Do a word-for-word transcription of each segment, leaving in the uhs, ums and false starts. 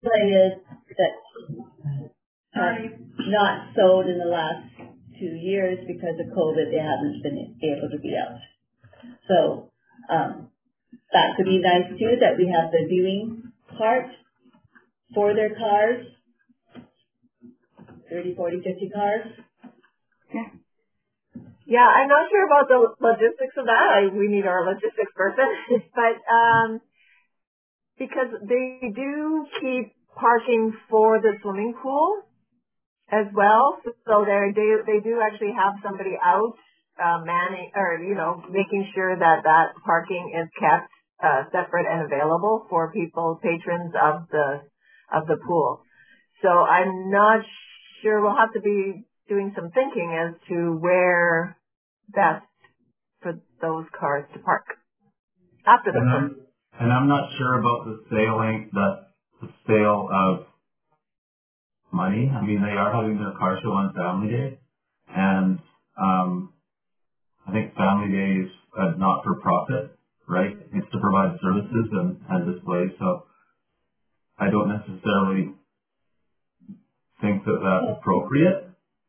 pipeline is that has not sold in the last two years because of COVID. They haven't been able to be out. So um, that could be nice too, that we have the viewing part for their cars, thirty, forty, fifty cars. Yeah. Yeah, I'm not sure about the logistics of that. I, we need our logistics person. But um, because they do keep parking for the swimming pool as well, so they they they do actually have somebody out uh, manning or you know making sure that that parking is kept uh, separate and available for people patrons of the of the pool. So I'm not sure. We'll have to be doing some thinking as to where best for those cars to park after the and I'm, and I'm not sure about the sailing, the, the sale of money. I mean, they are having their car show on Family Day, and um, I think Family Day is uh, not for profit, right? It's to provide services and, and displays. So I don't necessarily think that that's appropriate.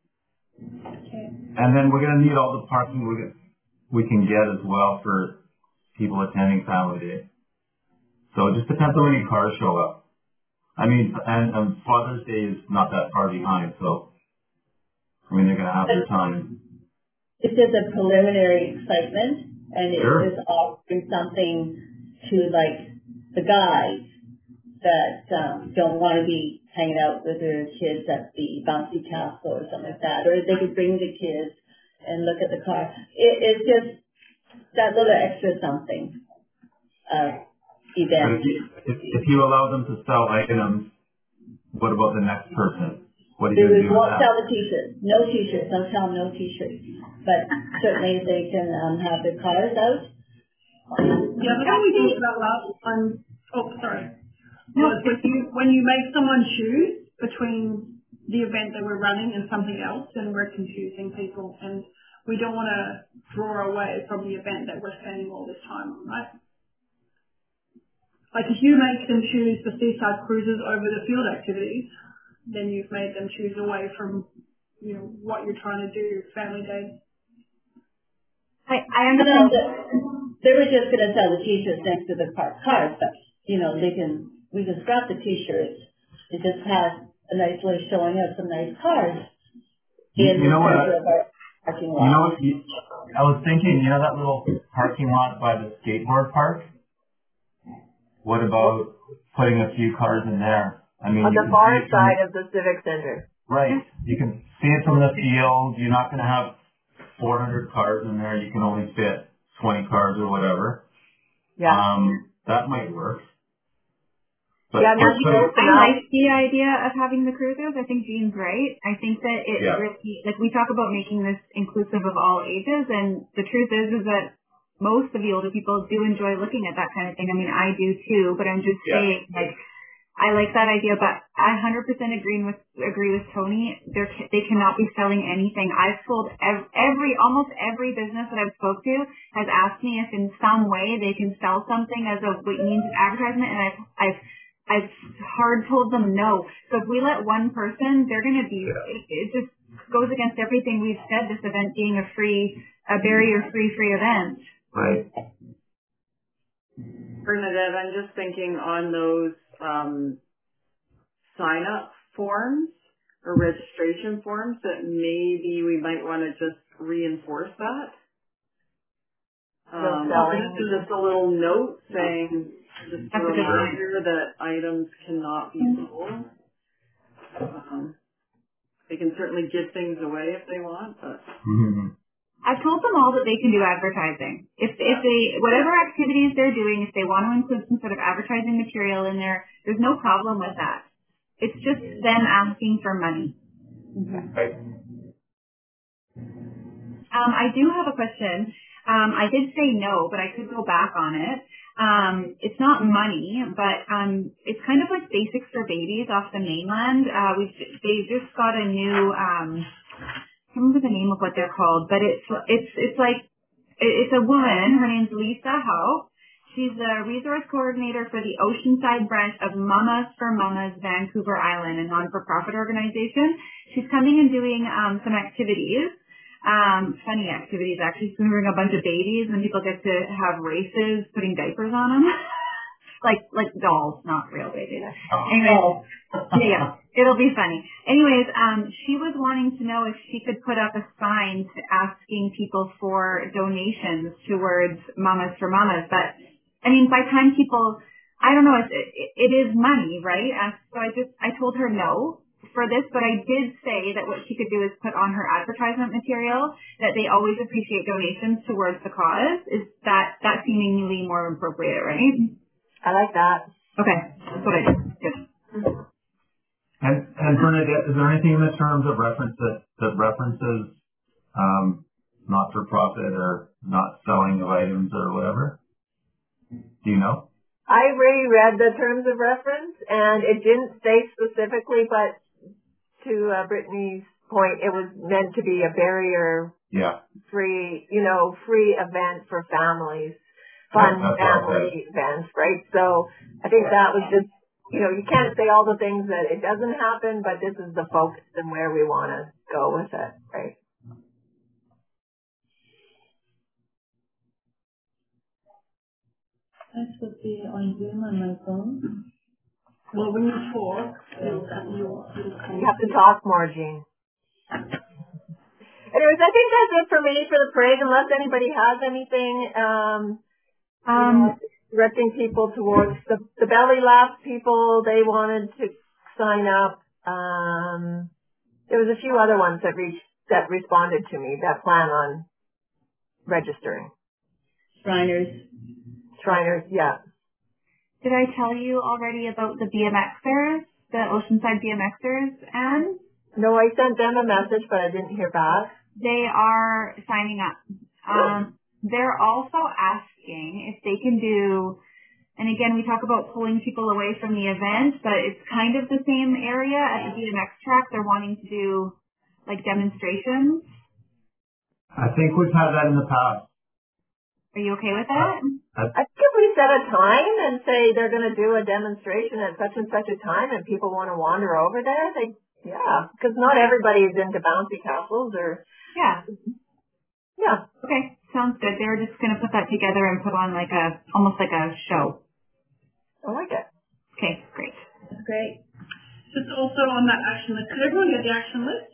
And then we're going to need all the parking we can, we can get as well for people attending Family Day. So it just depends on how many cars show up. I mean, and, and Father's Day is not that far behind, so I mean, they're going to have their time. It's just a preliminary excitement, and Sure. it's just offering something to, like, the guys that um, don't want to be hanging out with their kids at the bouncy castle or something like that, or they could bring the kids and look at the car. It, it's just that little extra something uh, event. If you, if, if you allow them to sell items, what about the next person? What are you going to do with won't that? sell the t-shirts. No t-shirts. Don't tell them no t-shirts. But certainly they can um, have their cars out. Yeah, but then we talked about last time. Oh, sorry. Was when you when you make someone choose between the event that we're running and something else, then we're confusing people, and we don't want to draw away from the event that we're spending all this time on, right? Like if you make them choose the seaside cruises over the field activities, then you've made them choose away from, you know, what you're trying to do, Family Day. I, I understand. They were just going to sell the t-shirts next to the parked cars, but, you know, they can, we can scrap the t-shirts. It just has a nice way showing us some nice cars in You, you know the what? center of our parking lot. You know what? You, I was thinking, you know that little parking lot by the skateboard park? What about putting a few cars in there? I mean, on you the can far see it from, side of the Civic Center. right. You can see it from the field. You're not going to have four hundred cars in there. You can only fit twenty cars or whatever. Yeah. Um, that might work. But yeah, I, mean, so, I like the idea of having the cruisers. I think Jean's right. I think that it yeah. really, like we talk about making this inclusive of all ages, and the truth is, is that most of the older people do enjoy looking at that kind of thing. I mean, I do too, but I'm just yeah. saying, like, I like that idea, but I one hundred percent agree with agree with Tony. They're, they cannot be selling anything. I've told every, every almost every business that I've spoke to has asked me if in some way they can sell something as a means of advertisement, and I've I've I've hard told them no. So if we let one person, they're going to be. Yeah. It, it just goes against everything we've said. This event being a free, a barrier-free free event. Right. Bernadette, I'm just thinking on those um, sign-up forms or registration forms that maybe we might want to just reinforce that. Um, just a little note saying, just a reminder that items cannot be sold. Um, they can certainly give things away if they want, but... Mm-hmm. I've told them all that they can do advertising. If if they whatever activities they're doing, if they want to include some sort of advertising material in there, there's no problem with that. It's just them asking for money. Right. Um, I do have a question. Um, I did say no, but I could go back on it. Um, it's not money, but um, it's kind of like Basics for Babies off the mainland. Uh, we they just got a new. Um, I can't remember the name of what they're called, but it's it's it's like it's a woman. Her name's Lisa Howe. She's the resource coordinator for the Oceanside branch of Mamas for Mamas Vancouver Island, a non-for-profit organization. She's coming and doing um, some activities, um, funny activities actually. She's going to bring a bunch of babies and people get to have races putting diapers on them. like like dolls, not real babies. Anyway, yeah, it'll be funny. Anyways, um, she was wanting to know if she could put up a sign to asking people for donations towards Mamas for Mamas, but I mean, by the time people, I don't know, it, it, it is money, right? Uh, so I just, I told her no for this, but I did say that what she could do is put on her advertisement material that they always appreciate donations towards the cause. Is that, that seemingly more appropriate, right? I like that. Okay, that's what I did. Good. And, and Bernadette, is there anything in the terms of reference that, that references um, not-for-profit or not selling of items or whatever? Do you know? I reread the terms of reference, and it didn't say specifically, but to uh, Brittany's point, it was meant to be a barrier Yeah. free, you know, free event for families, fun That's family events, right? So I think that was just, you know, you can't say all the things that it doesn't happen, but this is the focus and where we want to go with it, right? I should be on Zoom on my phone. Well, when you talk, it'll, you'll, it'll You have to talk more, Jean. Anyways, I think that's it for me for the parade, unless anybody has anything, um, Um, you know, directing people towards the, the belly laugh people. They wanted to sign up. Um, there was a few other ones that reached, that responded to me that plan on registering. Shriners. Shriners, yeah. did I tell you already about the BMXers, the Oceanside BMXers, Anne? No, I sent them a message, but I didn't hear back. They are signing up. Um, they're also asking if they can do, and again, we talk about pulling people away from the event, but it's kind of the same area at the B M X track. They're wanting to do like demonstrations. I think we've had that in the past. Are you okay with that? I think if we set a time and say they're going to do a demonstration at such and such a time and people want to wander over there, they, yeah, because not everybody is into bouncy castles or, Yeah. yeah. Okay, sounds good. They were just going to put that together and put on like a, almost like a show. I like it. Okay, great. That's great. Just also on that action list. Did everyone get the action list?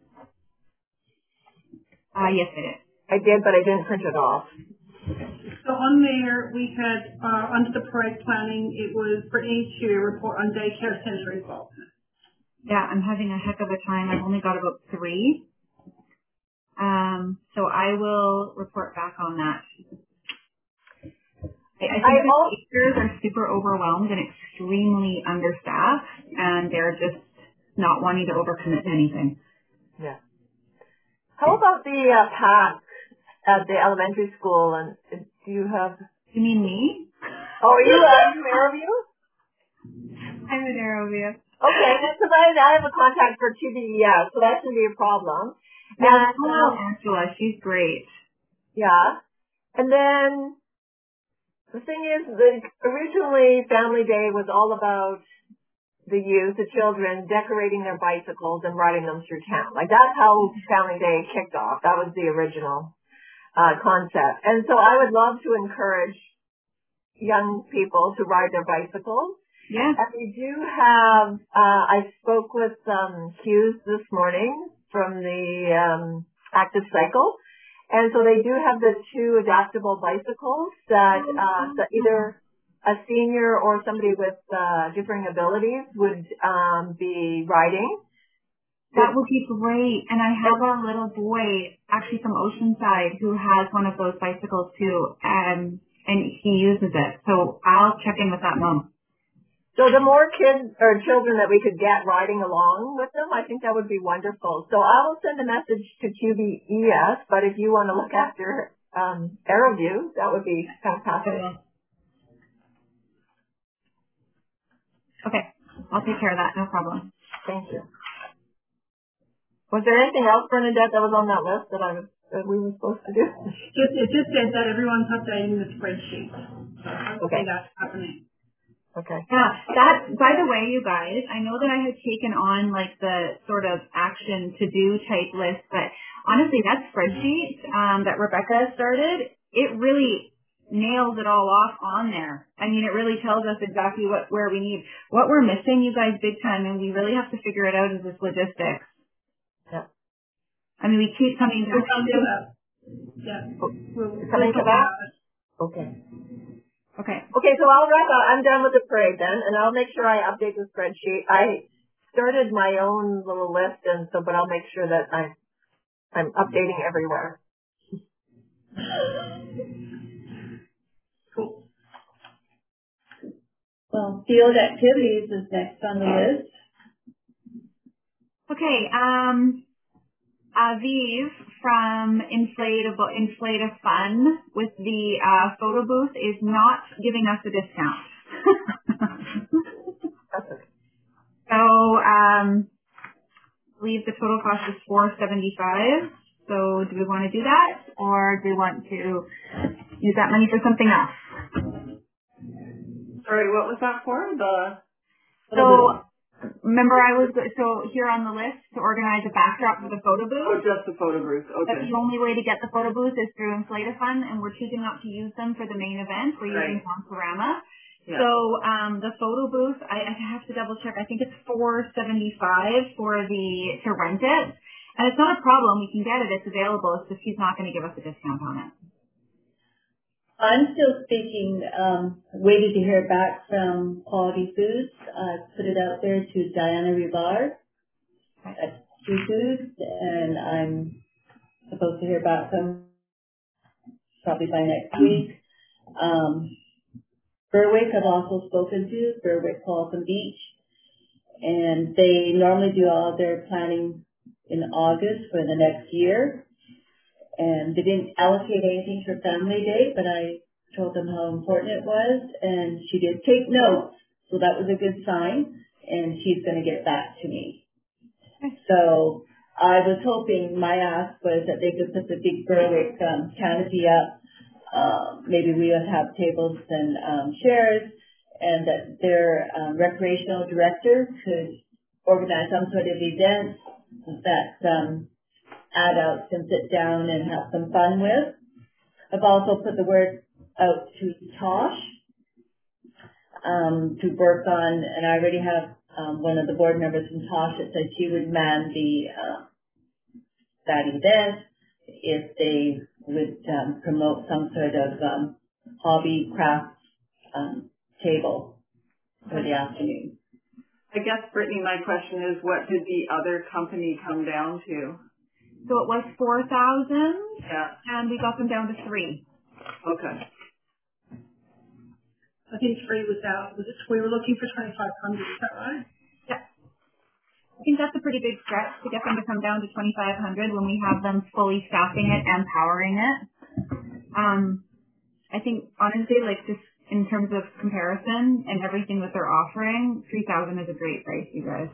Uh, yes, I did. I did, but I didn't print it off. So on there, we had, uh, under the parade planning, it was Brittany to report on daycare center involvement. Yeah, I'm having a heck of a time. I've only got about three. Um, so I will report back on that. I, I think I the al- teachers are super overwhelmed and extremely understaffed, and they're just not wanting to overcommit to anything. Yeah. How about the uh, pack at the elementary school? And uh, do you have? You mean me? Oh, are you uh, from Arrowview? I'm in Arrowview. Okay, because I, I have a contact for T V E S, so that shouldn't be a problem. Yeah, And, hello, um, Angela. She's great. yeah. And then the thing is, the, originally Family Day was all about the youth, the children, decorating their bicycles and riding them through town. Like that's how Family Day kicked off. That was the original uh, concept. And so I would love to encourage young people to ride their bicycles. Yeah. And we do have, uh, I spoke with um, Hughes this morning from the um, Active Cycle. And so they do have the two adaptable bicycles that, uh, that either a senior or somebody with uh, differing abilities would um, be riding. That would be great. And I have a little boy, actually from Oceanside, who has one of those bicycles too, um, and he uses it. So I'll check in with that mom. So the more kids or children that we could get riding along with them, I think that would be wonderful. So I will send a message to Q B E S, but if you want to look after um, Arrowview, that would be fantastic. Okay, I'll take care of that. No problem. Thank you. Was there anything else, Bernadette, that was on that list that I was that we were supposed to do? Just, it just said that everyone's updating the spreadsheet. like to Okay. see that happening. Okay. Yeah, that, by the way, you guys, I know that I had taken on like the sort of action to do type list, but honestly, that spreadsheet um, that Rebecca started, it really nails it all off on there. I mean, it really tells us exactly what, where we need, what we're missing, you guys, big time, and we really have to figure it out is this logistics. Yeah. I mean, we keep coming We'll back come to to that. Yeah. We'll, we'll Coming to talk that? about it. Okay. Okay. Okay, so I'll wrap up. I'm done with the parade then, and I'll make sure I update the spreadsheet. I started my own little list, and so, but I'll make sure that I'm, I'm updating everywhere. Cool. Well, field activities is next on the list. Okay, um, Aviv from Inflatable, Inflata Fun with the uh, photo booth is not giving us a discount. so, um, I believe the total cost is four seventy-five. So do we want to do that, or do we want to use that money for something else? Sorry, what was that for? The So remember I was, so here on the list to organize a backdrop for the photo oh, booth. just the photo booth. But Okay. the only way to get the photo booth is through Inflata-Fun, and we're choosing not to use them for the main event. We're using Right. Conforama. Yeah. So um, the photo booth, I, I have to double check. I think it's four seventy-five for the to rent it, and it's not a problem. We can get it. It's available. It's just he's not going to give us a discount on it. I'm still speaking, um, waiting to hear back from Quality Foods. I put it out there to Diana Rivard at True Foods, and I'm supposed to hear back from probably by next week. Um, Berwick I've also spoken to, Berwick Falcon Beach, and they normally do all their planning in August for the next year. And they didn't allocate anything for Family Day, but I told them how important it was, and she did take notes, so that was a good sign, and she's going to get back to me. So I was hoping, my ask was that they could put the big Berwick um, canopy up. Uh, maybe we would have tables and um, chairs, and that their um, recreational director could organize some sort of event that um, adults can sit down and have some fun with. I've also put the word out to Tosh um, to work on, and I already have um, one of the board members from Tosh that said she would man the uh, that event if they would um, promote some sort of um, hobby craft um, table for the afternoon. I guess, Brittany, my question is, what did the other company come down to? So it was four thousand, Yeah. and we got them down to three. Okay. I think three was out. Was it, we were looking for twenty-five hundred, is that right? Yeah. I think that's a pretty big stretch to get them to come down to twenty-five hundred when we have them fully staffing it and powering it. Um, I think honestly, like just in terms of comparison and everything that they're offering, three thousand is a great price, you guys.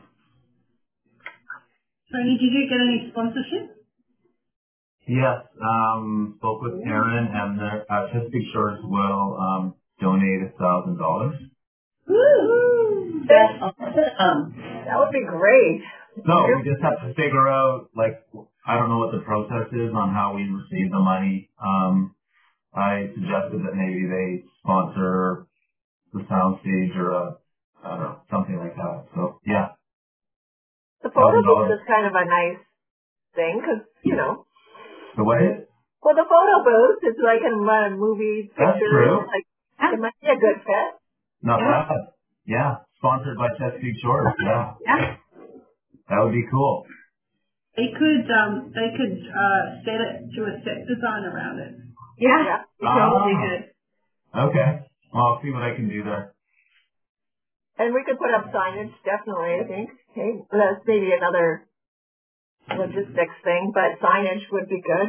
Tony, did you get any sponsorship? Yes, um, spoke with Aaron, and the uh, Chesapeake Shores will um, donate a thousand dollars. Woo! That's awesome. That would be great. So we just have to figure out, like, I don't know what the process is on how we receive the money. Um, I suggested that maybe they sponsor the sound stage or a, I don't know, something like that. So yeah, The photo thousand booth dollars. is kind of a nice thing because, you know, The what? well, the photo booth is like in uh, movies, That's pictures. true. Like, it might be a good fit. Not Yeah. bad. Yeah, sponsored by Chesapeake Shores. Yeah, Yeah. that would be cool. They could, um, they could, uh, set it to a set design around it. Yeah. Yeah. We totally Ah. did. Okay, well, I'll see what I can do there. And we could put up signage, definitely, I think. Okay, that's maybe another logistics thing, but signage would be good.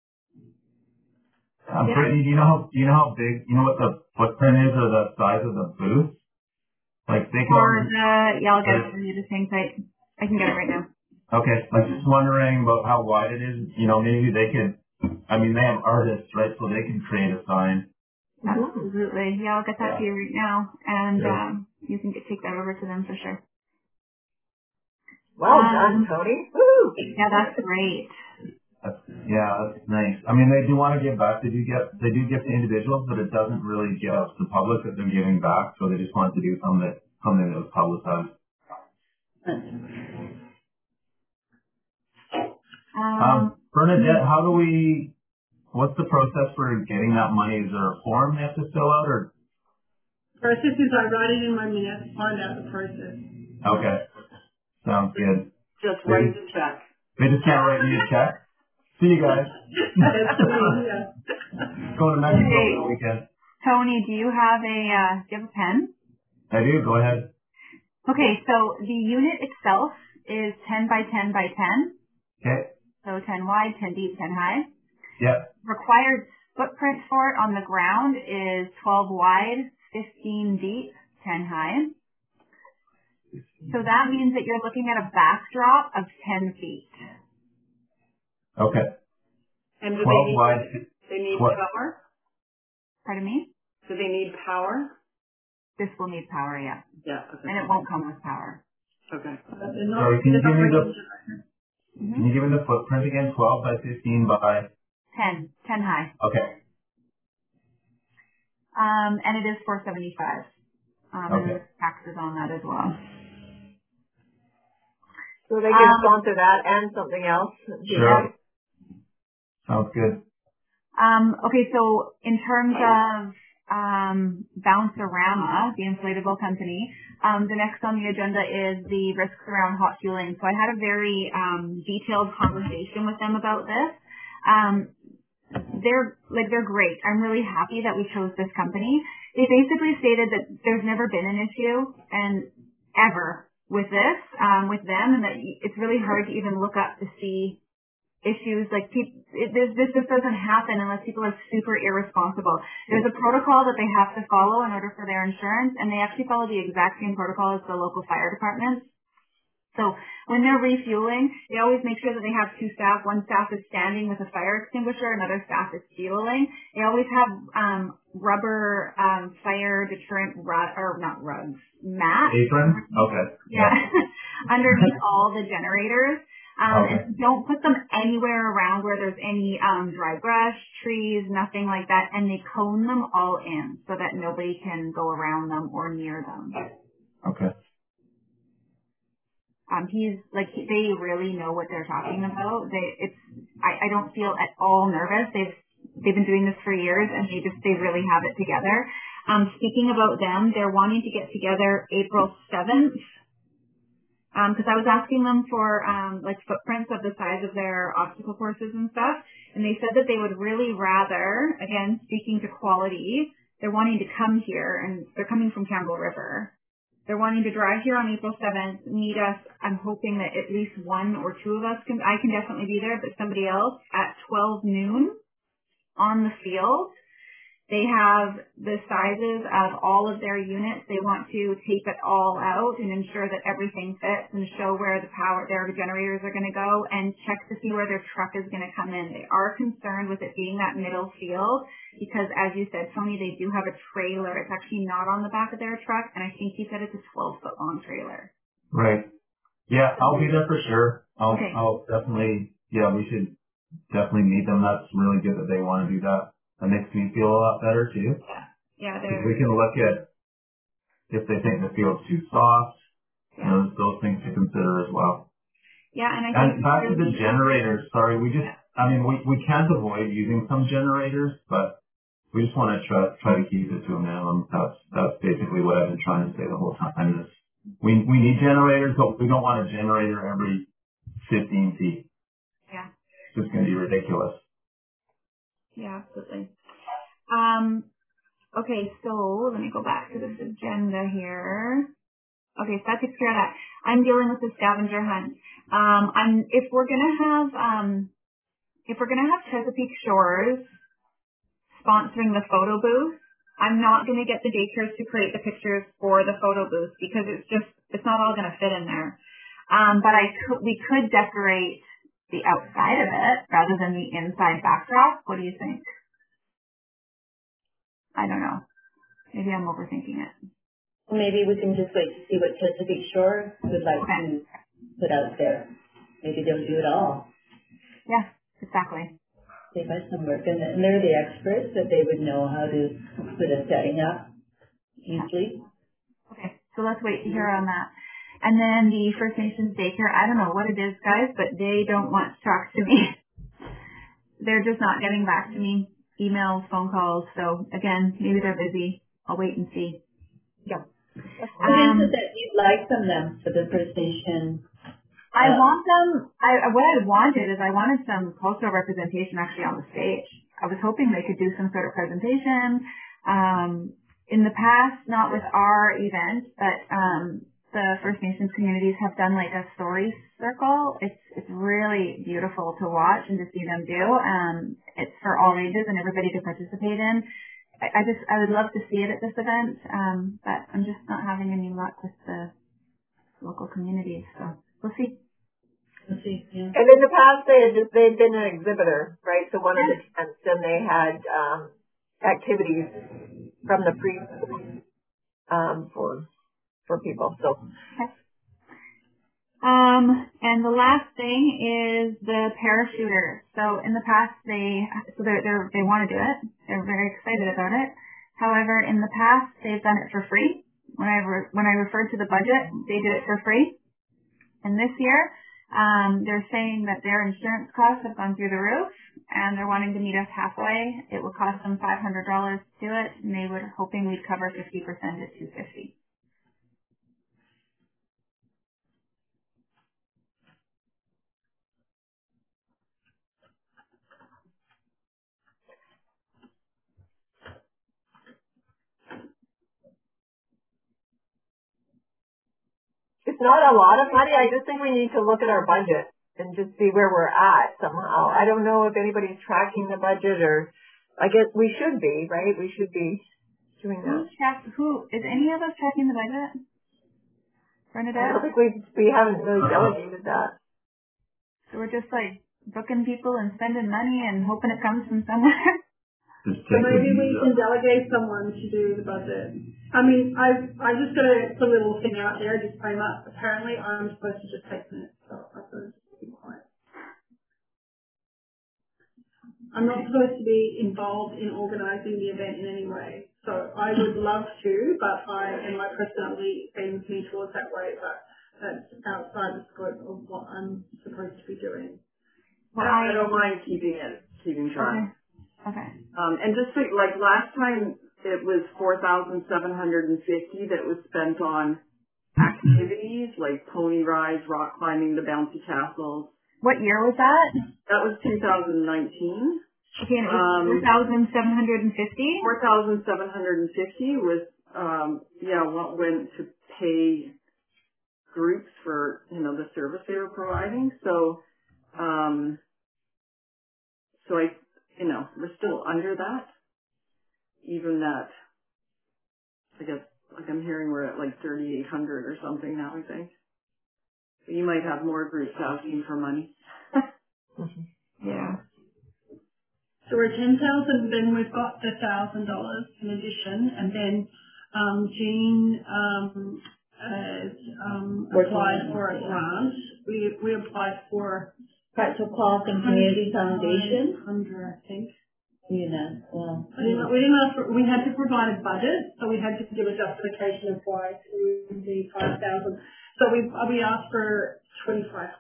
Um, Yeah. Brittany, do you know how do you know how big? You know what the footprint is or the size of the booth? Like they can. Or only- the, yeah, I'll get it for you, the same site. I can get it right now. Okay, I'm just wondering about how wide it is. You know, maybe they could. I mean, they have artists, right? So they can create a sign. Absolutely. Yeah, I'll get that Yeah. to you right now, and Yeah. um, you can get, take that over to them for sure. Well Um, done, Tony. Woo! Yeah, that's great. That's, yeah, that's nice. I mean, they do want to give back. They do get, they do give to individuals, but it doesn't really give us the public that they're giving back. So they just want to do something that, something that was publicized. Um, Um, Bernadette, how do we, what's the process for getting that money? Is there a form they have to fill out or? Process is I write it in my minutes, find out the process. Okay. Sounds good. Just They write just, the check. they just can't write me a check. See you guys. That's the idea. Going to Mexico Okay. for the weekend. Tony, do you have a uh, do you have a pen? I do. Go ahead. Okay, so the unit itself is ten by ten by ten. Okay. So ten wide, ten deep, ten high. Yep. Required footprint for it on the ground is twelve wide, fifteen deep, ten high. So that means that you're looking at a backdrop of ten feet. Okay. And do they twelve need, wide. they need What? power? Pardon me? Do they need power? This will need power, yeah. Yeah, okay. And it won't come with power. Okay. Sorry, can you give me the, Mm-hmm. can you give me the footprint again? twelve by fifteen by? ten. ten high. Okay. Um, and it is four seventy-five. Um, and Okay. there's taxes on that as well. So they can Um, sponsor that and something else. Sure. Sounds good. Um, okay, so in terms of um, Bouncerama, the inflatable company, um, the next on the agenda is the risks around hot fueling. So I had a very um, detailed conversation with them about this. Um, they're like they're great. I'm really happy that we chose this company. They basically stated that there's never been an issue and ever with this um, with them, and that it's really hard to even look up to see issues like people, it, this, this just doesn't happen unless people are super irresponsible. There's a protocol that they have to follow in order for their insurance, and they actually follow the exact same protocol as the local fire departments. So when they're refueling, they always make sure that they have two staff. One staff is standing with a fire extinguisher, another staff is fueling. They always have um, rubber um, fire deterrent rug, or not rugs, mats. Apron? Okay. Yeah, underneath all the generators. Um, Okay. and don't put them anywhere around where there's any um, dry brush, trees, nothing like that. And they cone them all in so that nobody can go around them or near them. Okay. Um, he's like he, they really know what they're talking about. They it's I, I don't feel at all nervous. They've they've been doing this for years and they just they really have it together. Um, speaking about them, they're wanting to get together April seventh. Um, cause I was asking them for, um, like footprints of the size of their obstacle courses and stuff. And they said that they would really rather, again, speaking to quality, they're wanting to come here and they're coming from Campbell River. They're wanting to drive here on April seventh, meet us. I'm hoping that at least one or two of us can, I can definitely be there, but somebody else at twelve noon on the field. They have the sizes of all of their units. They want to tape it all out and ensure that everything fits and show where the power, their generators are going to go and check to see where their truck is going to come in. They are concerned with it being that middle field because, as you said, Tony, they do have a trailer. It's actually not on the back of their truck, and I think he said it's a twelve foot long trailer. Right. Yeah, I'll be there for sure. I'll, Okay. I'll definitely, yeah, we should definitely meet them. That's really good that they want to do that. That makes me feel a lot better too. Yeah. Yeah, Because they're, we can look at if they think the field's too soft, you yeah. know, those things to consider as well. Yeah, and I And think back to the really, generators, sorry, we just, I mean, we, we can't avoid using some generators, but we just want to try, try to keep it to a minimum. That's, that's basically what I've been trying to say the whole time is we, we need generators, but we don't want a generator every fifteen feet. yeah. It's just going to be ridiculous. Yeah, absolutely. Um, okay, so let me go back to this agenda here. Okay, so that takes care of that. I'm dealing with the scavenger hunt. Um, I'm if we're gonna have um, if we're gonna have Chesapeake Shores sponsoring the photo booth, I'm not gonna get the daycares to create the pictures for the photo booth because it's just it's not all gonna fit in there. Um, but I could we could decorate the outside of it rather than the inside backdrop. What do you think? I don't know. Maybe I'm overthinking it. Maybe we can just wait to see what Chesapeake Shore would like Okay. to put out there. Maybe they'll do it all. Yeah, exactly. They buy some work, and, and they're the experts that they would know how to put a setting up easily. Okay, so let's wait to hear on that. And then the First Nations daycare, I don't know what it is, guys, but they don't want to talk to me. They're just not getting back to me. Emails, phone calls. So again, maybe they're busy. I'll wait and see. Yeah. What Um, is it that you'd like from them for the First Nation? I Uh, want them, I, what I wanted is I wanted some cultural representation actually on the stage. I was hoping they could do some sort of presentation. Um, in the past, not with our event, but um, the First Nations communities have done like a story circle. It's it's really beautiful to watch and to see them do. Um, it's for all ages and everybody to participate in. I, I just I would love to see it at this event, um, but I'm just not having any luck with the local communities. So we'll see. let's see, yeah. And in the past, they had just they'd been an exhibitor, right? So one of the tents, and they had um, activities from the pre um, for for people. So Okay. Um, and the last thing is the parachuters. So in the past, they so they they they want to do it. They're very excited about it. However, in the past, they've done it for free. When I re- when I referred to the budget, they did it for free. And this year, um, they're saying that their insurance costs have gone through the roof, and they're wanting to meet us halfway. It will cost them five hundred dollars to do it, and they were hoping we'd cover fifty percent at two hundred fifty dollars. it's not a lot of money. I just think we need to look at our budget and just see where we're at somehow. I don't know if anybody's tracking the budget, or I guess we should be, right? We should be doing Who that. check, who, is any of us checking the budget? I don't Bernadette? think we we haven't really delegated that. So we're just like booking people and spending money and hoping it comes from somewhere. Just So take maybe we the, can delegate someone to do the budget. I mean, I I just got to put a little thing out there, just frame up. Apparently, I'm supposed to just take minutes, so I'm supposed to be quiet. I'm not supposed to be involved in organising the event in any way. So I would love to, but I and my personality leans me towards that way. But that's outside the scope of what I'm supposed to be doing. Well, I I, don't mind keeping it, keeping track. okay, okay. Um, and just think, like last time, it was four thousand seven hundred and fifty that was spent on activities like pony rides, rock climbing, the bouncy castles. What year was that? That was two thousand nineteen. Okay, and it was Um, four thousand seven hundred fifty? four thousand seven hundred and fifty was, um, yeah, what went to pay groups for, you know, the service they were providing. So, um, so I, you know, we're still under that. Even that, I guess, like I'm hearing we're at like thirty-eight hundred or something now, I think. So you might have more groups asking for money. Yeah. So we're ten thousand, then we've got the thousand dollars in addition, and then um, Jean um, has um, applied for a grant. We we applied for Practical Cloth and Community Foundation. Hundred, I think. You know, well, We didn't, we didn't ask for, we had to provide a budget, so we had to give a justification of why to the five thousand. So we we asked for twenty five.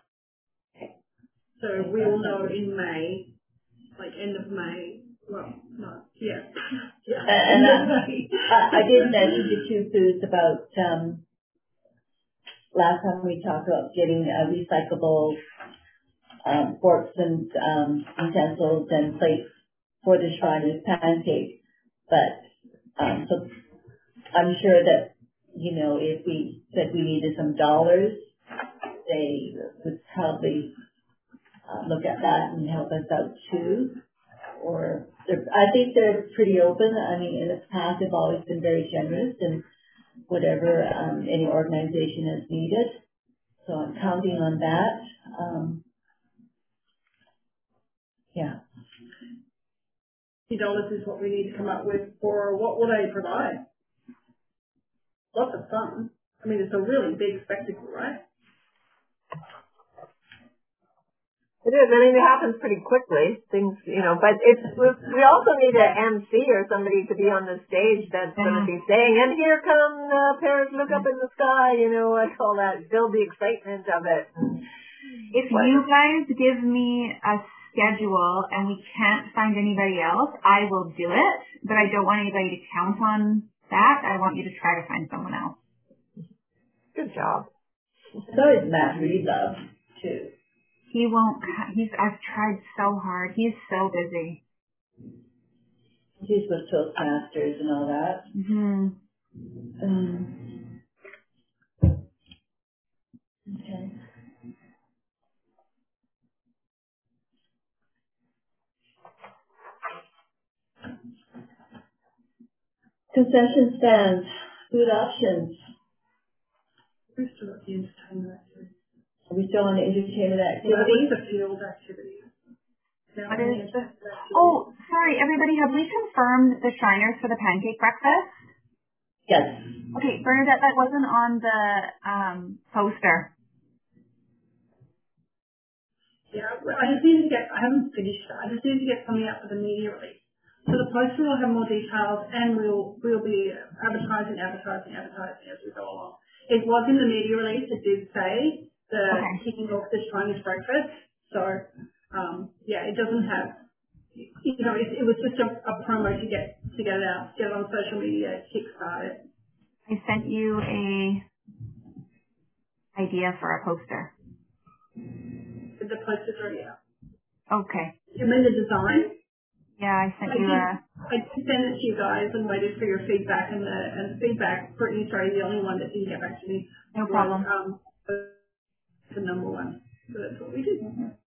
So we will know in May, like end of May. Well, no, yeah, yeah. and uh, I, I did mention to Two Foods about um, last time we talked about getting uh, recyclable um, forks and um, utensils and plates for the Shriners pancake. But um, so I'm sure that, you know, if we said we needed some dollars, they would probably uh, look at that and help us out too. Or they're- I think they're pretty open. I mean, in the past they've always been very generous in whatever um, any organization has needed. So I'm counting on that. Um, yeah. dollars is what we need to come up with, or what will they provide? Lots of fun. I mean, it's a really big spectacle, right? It is. I mean, it happens pretty quickly. Things, you know, but it's we also need an M C or somebody to be on the stage that's going to be saying, "And here come the parents, look up in the sky," you know, like all that, build the excitement of it. If you guys give me a schedule and we can't find anybody else, I will do it. But I don't want anybody to count on that. I want you to try to find someone else. Good job. So is Matt Reedlove too. He won't, he's, I've tried so hard. He's so busy. He's with Toastmasters and all that. Mm-hmm. Um, okay. Concession stands, food options. We're still at the entertainment activity. Are we still on the entertainment Well, that activity? was the field activity. Now What on is the the, entertainment activity. oh, sorry, everybody, have we confirmed the Shriners for the pancake breakfast? Yes. Okay, Bernadette, that wasn't on the um, poster. Yeah, well, I just need to get, I haven't finished it. I just need to get something out for the media release. So the poster will have more details and we'll, we'll be advertising, advertising, advertising as we go along. It was in the media release, it did say the Okay. kicking off the Shriners breakfast. So, um, yeah, it doesn't have, you know, it, it was just a, a promo to get, to get it out, get it on social media, kickstart it. I sent you a idea for a poster. The poster's already out. Okay. You mean the design? Yeah, I sent I you did, a, I did send it to you guys and waited for your feedback, and the and the feedback, Brittany's sorry, the only one that didn't get back to me no was problem. um the number one. So that's what we did.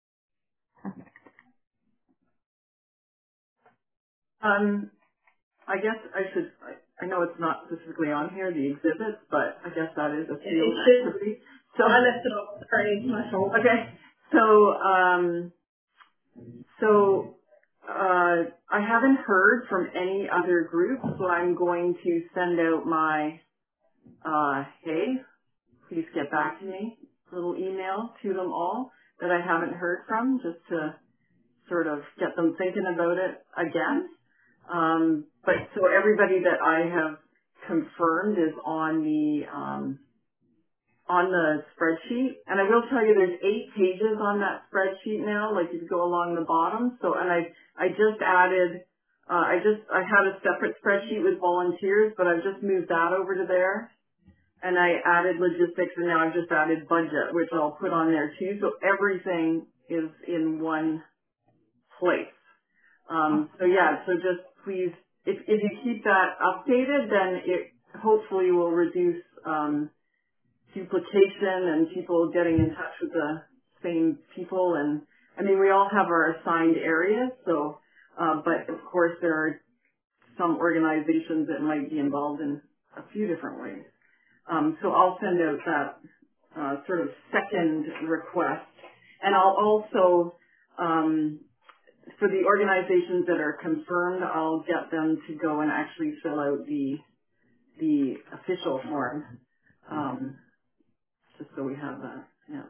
Um, I guess I should, I, I know it's not specifically on here, the exhibits, but I guess that is a It field should. activity. So I left it off. Sorry, my fault. Okay, so, um, so, uh, I haven't heard from any other groups, so I'm going to send out my, uh, hey, please get back to me, little email to them all that I haven't heard from, just to sort of get them thinking about it again. Um, but so everybody that I have confirmed is on the, um, on the spreadsheet, and I will tell you there's eight pages on that spreadsheet now, like you go along the bottom. So, and I, I just added, uh, I just, I had a separate spreadsheet with volunteers, but I've just moved that over to there. And I added logistics, and now I've just added budget, which I'll put on there too. So everything is in one place. Um, so yeah, so just please, if, if you keep that updated, then it hopefully will reduce, um, duplication and people getting in touch with the same people. And I mean, we all have our assigned areas, so, uh, but of course there are some organizations that might be involved in a few different ways. Um, so I'll send out that uh, sort of second request, and I'll also, um, for the organizations that are confirmed, I'll get them to go and actually fill out the the official form. Um, just so we have that, yeah.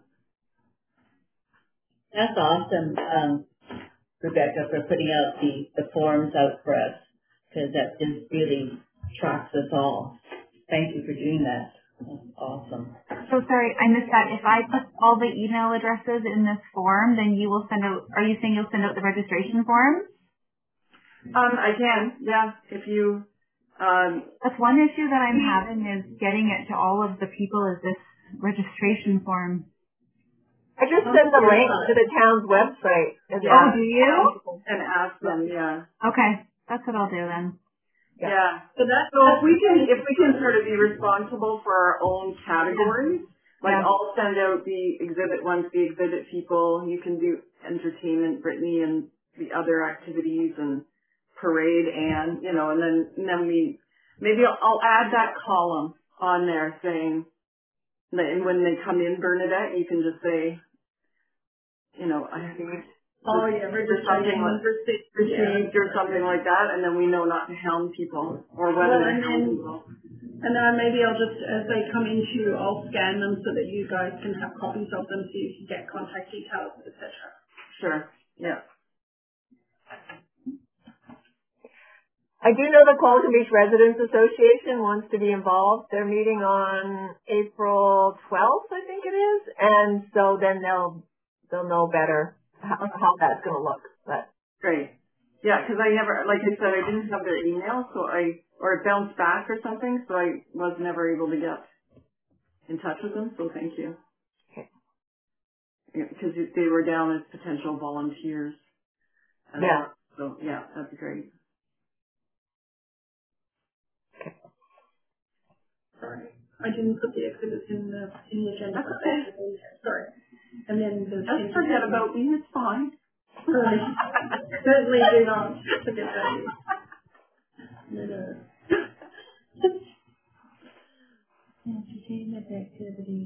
That's awesome, um, Rebecca, for putting out the, the forms out for us, because that just really tracks us all. Thank you for doing that. That's awesome. So sorry, I missed that. If I put all the email addresses in this form, then you will send out, are you saying you'll send out the registration form? Um, I can, yeah, if you, um, That's one issue that I'm having is getting it to all of the people is this registration form. I just sent the link to the town's website. Yeah. Oh, do you? And ask them, yeah. Okay, that's what I'll do then. Yeah. yeah. So that's, so if we can, if we can sort of be responsible for our own categories, like yeah. I'll send out the exhibit ones, the exhibit people, you can do entertainment, Brittany, and the other activities and parade, and, you know, and then, and then we, maybe I'll, I'll add that column on there saying, that, and when they come in, Bernadette, you can just say, you know, I think Oh yeah, or something like received, received or something like that, and then we know not to hound people or whether well, to and hound then, people. And then maybe I'll just, as they come into, I'll scan them so that you guys can have copies of them so you can get contact details, et cetera. Sure. Yeah. I do know the Qualicum Beach Residents Association wants to be involved. They're meeting on April twelfth, I think it is, and so then they'll they'll know better how, how that's going to look. But great. Yeah, because I never, like I said, I didn't have their email, so I or it bounced back or something, so I was never able to get in touch with them. So thank you. Okay. Because they were down as potential volunteers. As yeah. well. So yeah, that'd be great. Sorry, I didn't put the exhibits in the in the agenda. That's okay. Sorry. And then the Just forget about me. It's fine. Certainly do not forget about you. No, no. Entertainment activities.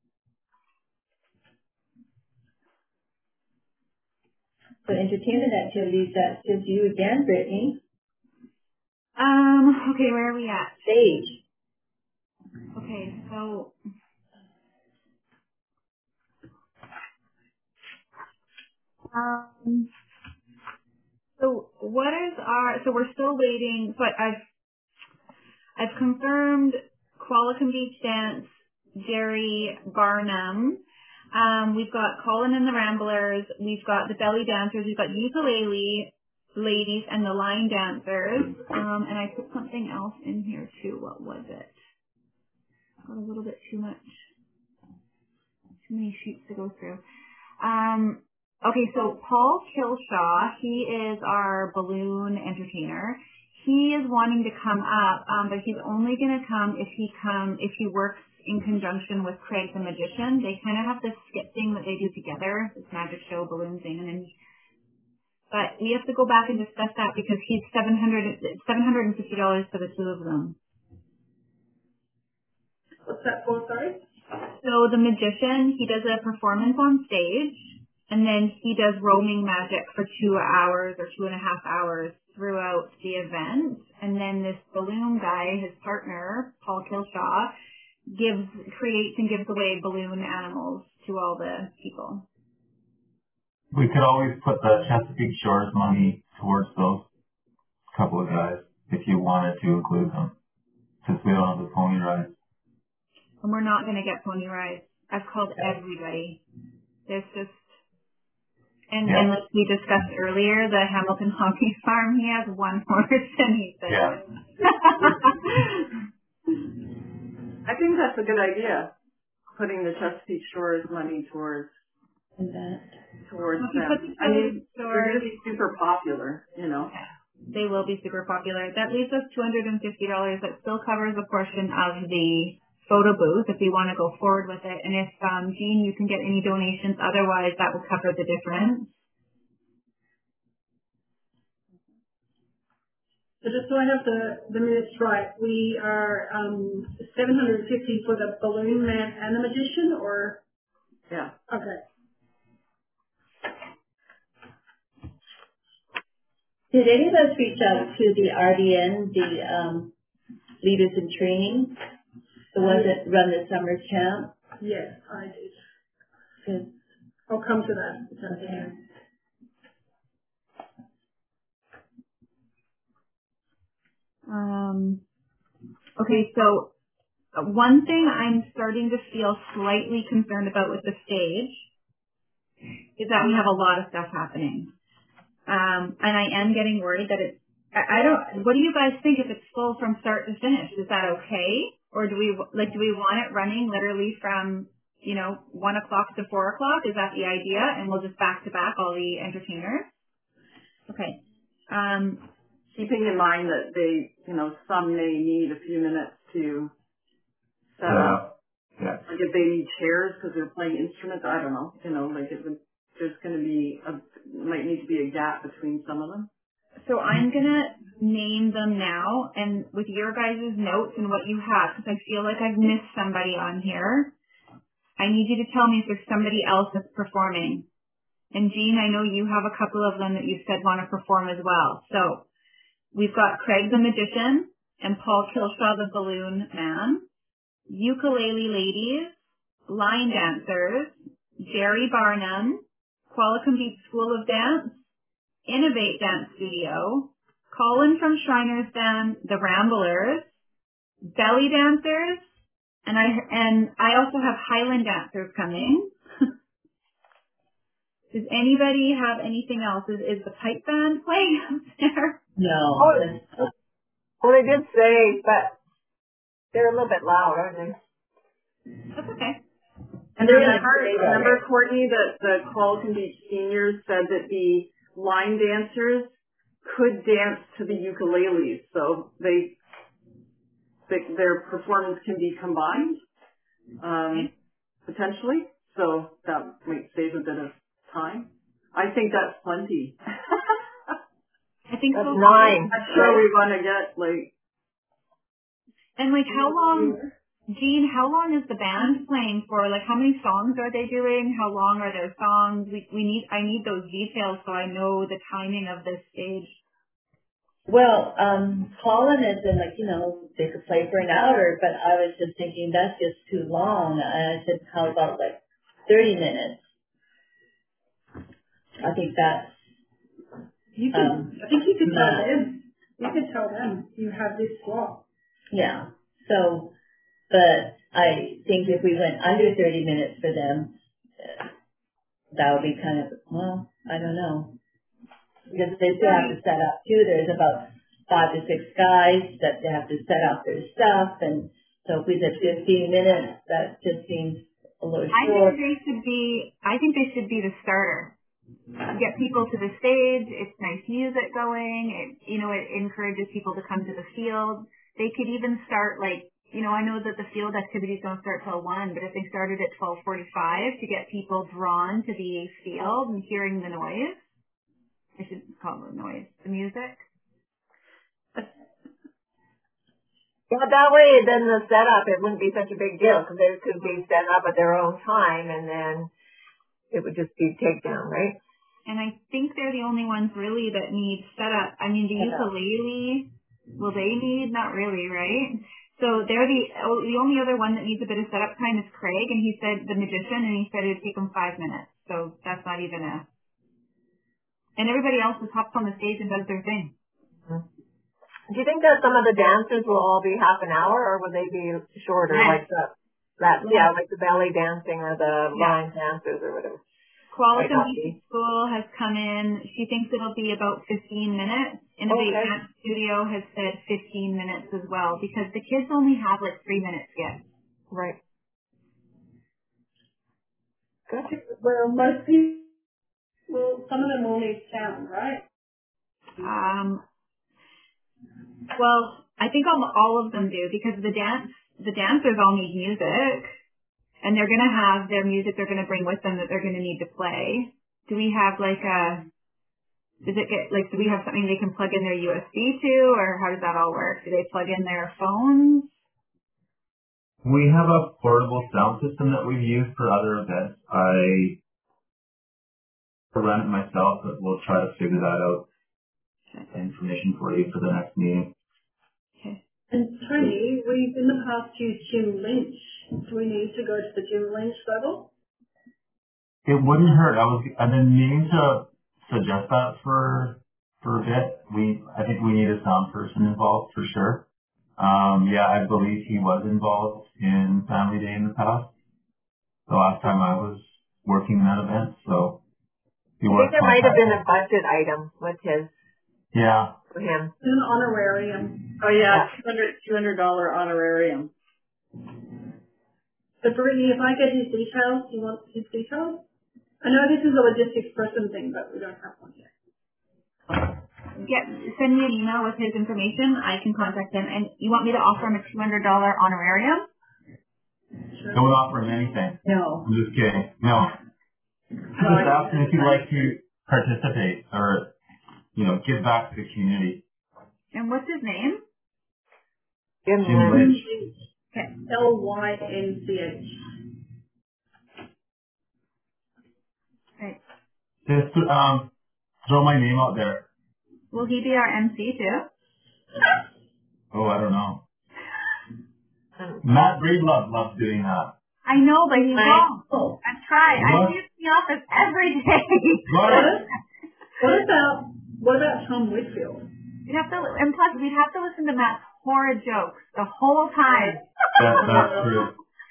So entertainment activities, that's just you again, Brittany. Um, okay, where are we at? Stage. Okay, so um so what is our so we're still waiting, but I've I've confirmed Qualicum Beach Dance, Jerry Barnum. Um, we've got Colin and the Ramblers. We've got the Belly Dancers. We've got Ukulele Ladies and the Line Dancers. Um, and I put something else in here too. What was it? Got a little bit too much, too many sheets to go through. Um, okay, so Paul Kilshaw, he is our balloon entertainer. He is wanting to come up, um, but he's only going to come if he come if he works in conjunction with Craig the Magician. They kind of have this skit thing that they do together, this magic show balloon thing, and then. But we have to go back and discuss that because he's seven hundred seven hundred and fifty dollars for the two of them. What's that for, sorry? So the magician, he does a performance on stage, and then he does roaming magic for two hours or two and a half hours throughout the event. And then this balloon guy, his partner, Paul Kilshaw, gives, creates and gives away balloon animals to all the people. We could always put the Chesapeake Shores money towards those couple of guys if you wanted to include them, since we don't have the pony ride. And we're not going to get pony rides. I've called everybody. There's just, and, yeah. and like we discussed earlier, the Hamilton Hockey Farm, he has one horse and he said, yeah. I think that's a good idea, putting the Chesapeake Shores money towards And that. towards well, them. I mean, they're going to be super popular, you know. They will be super popular. That leaves us two hundred fifty dollars. That still covers a portion of the photo booth if we want to go forward with it. And if, um, Jean, you can get any donations, otherwise that will cover the difference. So just so I have the, the minutes right, we are um, seven hundred fifty for the balloon man and the magician, or? Yeah. Okay. Did any of us reach out to the R D N, the um, Leaders in Training, the ones that run the summer camp? Yes, I did. Good. I'll come to that. Okay. Um, okay, so one thing I'm starting to feel slightly concerned about with the stage is that we have a lot of stuff happening. Um, and I am getting worried that it's, I, I don't, what do you guys think if it's full from start to finish? Is that okay? Or do we, like, do we want it running literally from, you know, one o'clock to four o'clock? Is that the idea? And we'll just back to back all the entertainers? Okay. Um, Keeping in mind that they, you know, some may need a few minutes to set yeah. up. Yeah. Like if they need chairs because they're playing instruments, I don't know. You know, like it would, there's going to be a, might need to be a gap between some of them. So I'm going to name them now, and with your guys' notes and what you have, because I feel like I've missed somebody on here, I need you to tell me if there's somebody else that's performing. And Jean, I know you have a couple of them that you said want to perform as well. So we've got Craig the Magician and Paul Kilshaw the Balloon Man, Ukulele Ladies, Line Dancers, Jerry Barnum, Qualicum Beach School of Dance, Innovate Dance Studio, Colin from Shriners Band, The Ramblers, Belly Dancers, and I and I also have Highland Dancers coming. Does anybody have anything else? Is, is the pipe band playing out there? No. Oh, well, they did say, but they're a little bit loud, aren't they? That's okay. And remember, remember, Courtney, that the Qualicum Beach seniors said that the line dancers could dance to the ukuleles, so they, they their performance can be combined, um, potentially. So that might save a bit of time. I think that's plenty. I think that's so. Nine. I'm sure we want to get like. And like, how long, Jean? How long is the band playing for? Like, how many songs are they doing? How long are their songs? We we need. I need those details so I know the timing of this stage. Well, um, Colin has been like, you know, they could play for an hour, but I was just thinking that's just too long. And I said, how about like thirty minutes? I think that's. You could, Um, I think you could tell not, them. You could tell them you have this slot. Yeah. So, but I think if we went under thirty minutes for them, uh, that would be kind of, well, I don't know. Because they still have to set up too. There's about five to six guys that they have to set up their stuff. And so if we said fifteen minutes, that just seems a little I short. think they should be. I think they should be the starter. Get people to the stage. It's nice music going. It, you know, it encourages people to come to the field. They could even start like, you know, I know that the field activities don't start till one, but if they started at twelve forty-five to get people drawn to the field and hearing the noise, I should call it noise, the music. Yeah, that way then the setup, it wouldn't be such a big deal because they could be set up at their own time and then it would just be takedown, right? And I think they're the only ones really that need setup. I mean, the ukulele, will they need? Not really, right? So they're the oh, the only other one that needs a bit of setup time is Craig, and he said the magician, and he said it would take him five minutes. So that's not even a. And everybody else just hops on the stage and does their thing. Mm-hmm. Do you think that some of the dancers will all be half an hour, or will they be shorter, Yes. like the that yeah, like the belly dancing or the Yeah. line dancers or whatever? Qualicum Beach School has come in. She thinks it'll be about fifteen minutes. Innovate Okay. Dance Studio has said fifteen minutes as well because the kids only have like three minute skits. Right. Good. Well, most people, well, some of them all need sound, right? Um, well, I think all, all of them do because the dance, the dancers all need music. And they're going to have their music they're going to bring with them that they're going to need to play. Do we have like a, does it get, like, do we have something they can plug in their U S B to, or how does that all work? Do they plug in their phones? We have a portable sound system that we've used for other events. I run it myself, but we'll try to figure that out. Information for you for the next meeting. Okay. And Tony, we've in the past used Jim Lynch. Do we need to go to the Jim Lynch level? It wouldn't hurt. I was I've been meaning to suggest that for for a bit. We I think we need a sound person involved for sure. Um, yeah, I believe he was involved in Family Day in the past. The last time I was working that event, so he I was think there might have been a contacted. budget item with his Yeah. for him. An honorarium. Oh yeah, two hundred two hundred dollar honorarium. So Brittany, if I get his details, do you want his details? I know this is a logistics person thing, but we don't have one yet. Yeah, send me an email with his information. I can contact him. And you want me to offer him a two hundred dollar honorarium? Sure. Don't offer him anything. No. I'm just kidding. No. Just ask him if he'd like to participate or, you know, give back to the community. And what's his name? Jim Jim Lynch. Lynch. Okay. L Y N C H. Right. Just um, throw my name out there. Will he be our M C too? Oh, I don't know. Matt Breedlove loves doing that. I know, but he won't. Oh, I try. I What? leave the office every day. What? What about what about Tom Whitfield? We'd have to, and plus we'd have to listen to Matt's horrid jokes the whole time. That, that's true.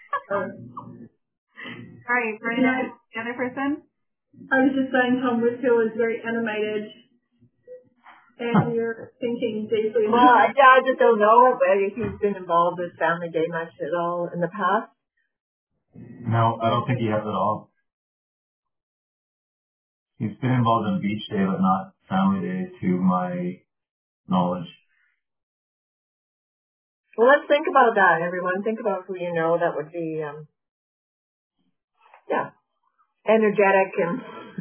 Sorry, for the the other person. I was just saying Tom Whitfield is very animated, and you're thinking deeply. Well, I, I just don't know whether he's been involved with Family Day much at all in the past. No, I don't think he has at all. He's been involved in Beach Day, but not Family Day, to my knowledge. Well, let's think about that, everyone. Think about who you know that would be, um, yeah, energetic and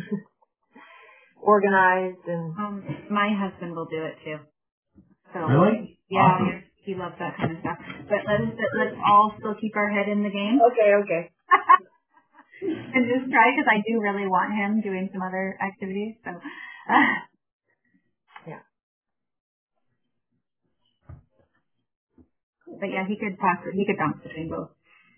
organized and. Um, my husband will do it too. So Really? yeah, Awesome. he loves that kind of stuff. But let's let's all still keep our head in the game Okay, okay. and just try, because I do really want him doing some other activities. So. Uh, Yeah. But yeah, he could pass. He could bounce between both.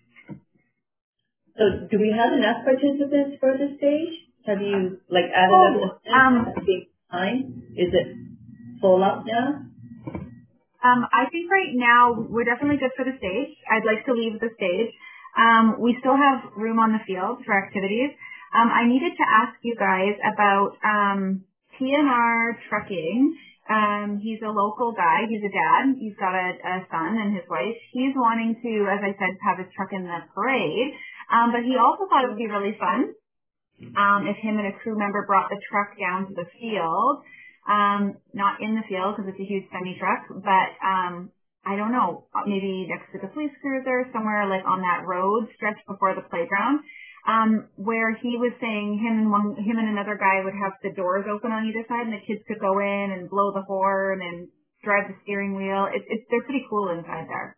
so do we have enough participants for this stage? Have you like added Oh, up the um, at the same time? Is it full up now? Um, I think right now we're definitely good for the stage. I'd like to leave the stage. Um, we still have room on the field for activities. Um, I needed to ask you guys about um, T N R Trucking. Um, he's a local guy. He's a dad. He's got a, a son and his wife. He's wanting to, as I said, have his truck in the parade. Um, but he also thought it would be really fun um, if him and a crew member brought the truck down to the field. Um, not in the field because it's a huge semi truck, but um, I don't know, maybe next to the police cruiser, somewhere like on that road stretch before the playground, um, where he was saying him and one, him and another guy would have the doors open on either side, and the kids could go in and blow the horn and drive the steering wheel. It's it's they're pretty cool inside there.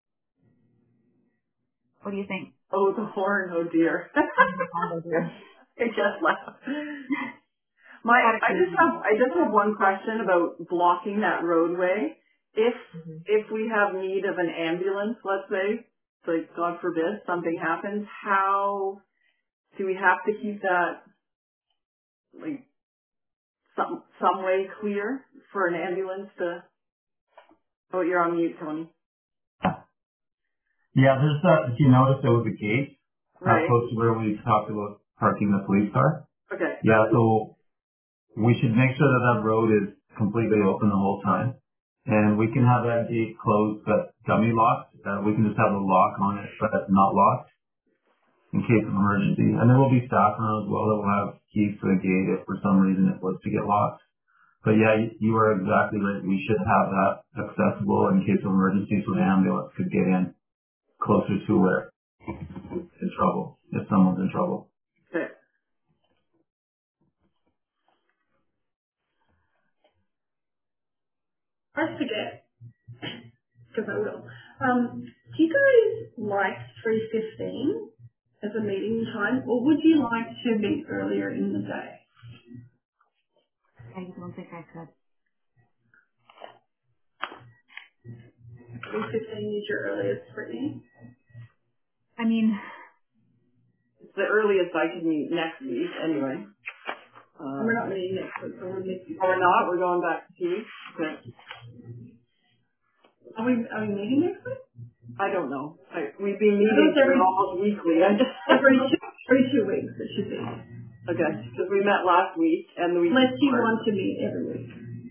What do you think? Oh, the horn, oh dear. I just laughed. My, I just have, I just have one question about blocking that roadway. If, Mm-hmm. if we have need of an ambulance, let's say, like God forbid something happens, how do we have to keep that like some some way clear for an ambulance to? Oh, you're on mute, Tony. Yeah, there's that. If you notice, there was a gate uh, Right. close to where we talked about parking the police car. Okay. Yeah, so we should make sure that that road is completely open the whole time. And we can have that gate closed but dummy locked. Uh, we can just have a lock on it but not locked in case of emergency. And there will be staff around as well that will have keys to the gate if for some reason it was to get locked. But yeah, you, you are exactly right. We should have that accessible in case of emergency so the ambulance could get in closer to where it's in trouble, if someone's in trouble. Okay. I forget, because I will. Um, do you guys like three fifteen as a meeting time, or would you like to meet earlier in the day? I don't think I could. three fifteen is your earliest for me. I mean, It's the earliest I can meet next week anyway. Uh, And we're not meeting next week, so we're meeting. or not, we're going back to two. Okay. Are we, are we meeting next week? I don't know. I, we've been I meeting thought every- almost weekly. I just Every two, every two weeks it should be. okay, because we met last week and the week Unless you before. want to meet every week.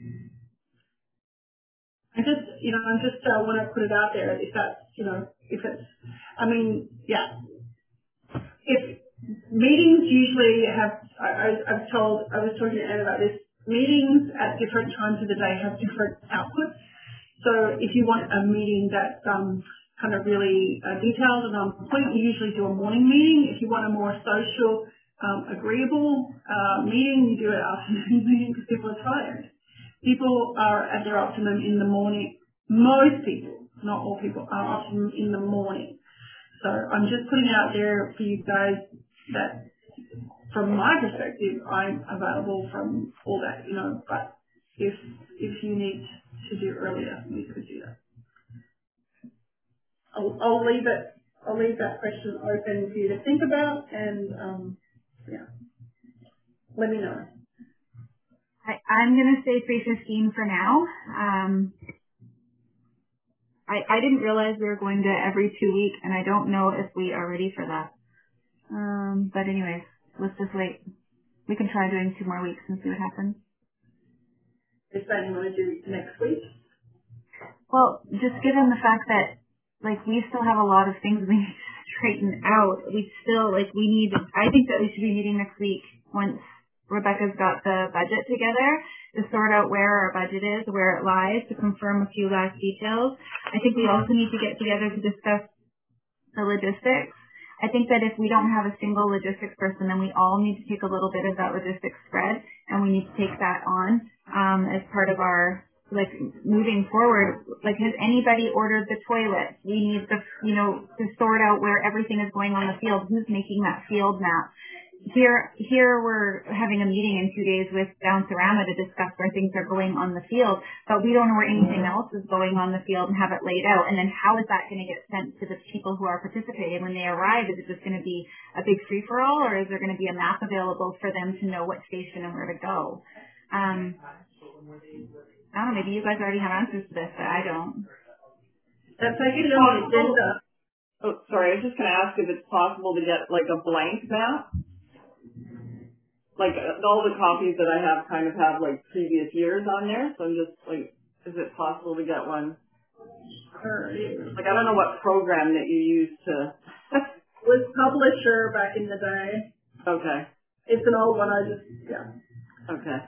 I just, you know, I just uh, want to put it out there if that's, you know, if it's, I mean, yeah. If meetings usually have, I, I, I've told, I was talking to Anne about this, meetings at different times of the day have different outputs. So if you want a meeting that's um, kind of really uh, detailed and on point, you usually do a morning meeting. If you want a more social, um, agreeable uh, meeting, you do an afternoon meeting because people are tired. People are at their optimum in the morning. Most people, not all people, are optimum in the morning. So I'm just putting it out there for you guys that from my perspective, I'm available from all that, you know, but if, if you need to do earlier, we could do that. I'll, I'll leave it, I'll leave that question open for you to think about and, um, yeah, let me know. I, I'm going to say three fifteen for now. Um, I, I didn't realize we were going to every two weeks, and I don't know if we are ready for that. Um, but anyways, let's just wait. We can try doing two more weeks and see what happens. Is that you want to do next week? Well, just given the fact that, like, we still have a lot of things we need to straighten out. We still, like, we need, I think that we should be meeting next week once Rebecca's got the budget together to sort out where our budget is, where it lies, to confirm a few last details. I think we also need to get together to discuss the logistics. I think that if we don't have a single logistics person, then we all need to take a little bit of that logistics spread, and we need to take that on um, as part of our, like, moving forward. Like, has anybody ordered the toilet? We need the, you know, to sort out where everything is going on the field. Who's making that field map? Here, here we're having a meeting in two days with Bouncerama to discuss where things are going on the field, but we don't know where anything else is going on the field and have it laid out. And then how is that going to get sent to the people who are participating when they arrive? Is it just going to be a big free-for-all, or is there going to be a map available for them to know what station and where to go? Um, I don't know, maybe you guys already have answers to this, but I don't. That's actually on the agenda. Oh, sorry, I was just going to ask if it's possible to get like a blank map. Like uh, all the copies that I have kind of have like previous years on there, so I'm just like, is it possible to get one? Like I don't know what program that you use to. Was Publisher back in the day. Okay. It's an old one. I just yeah. Okay.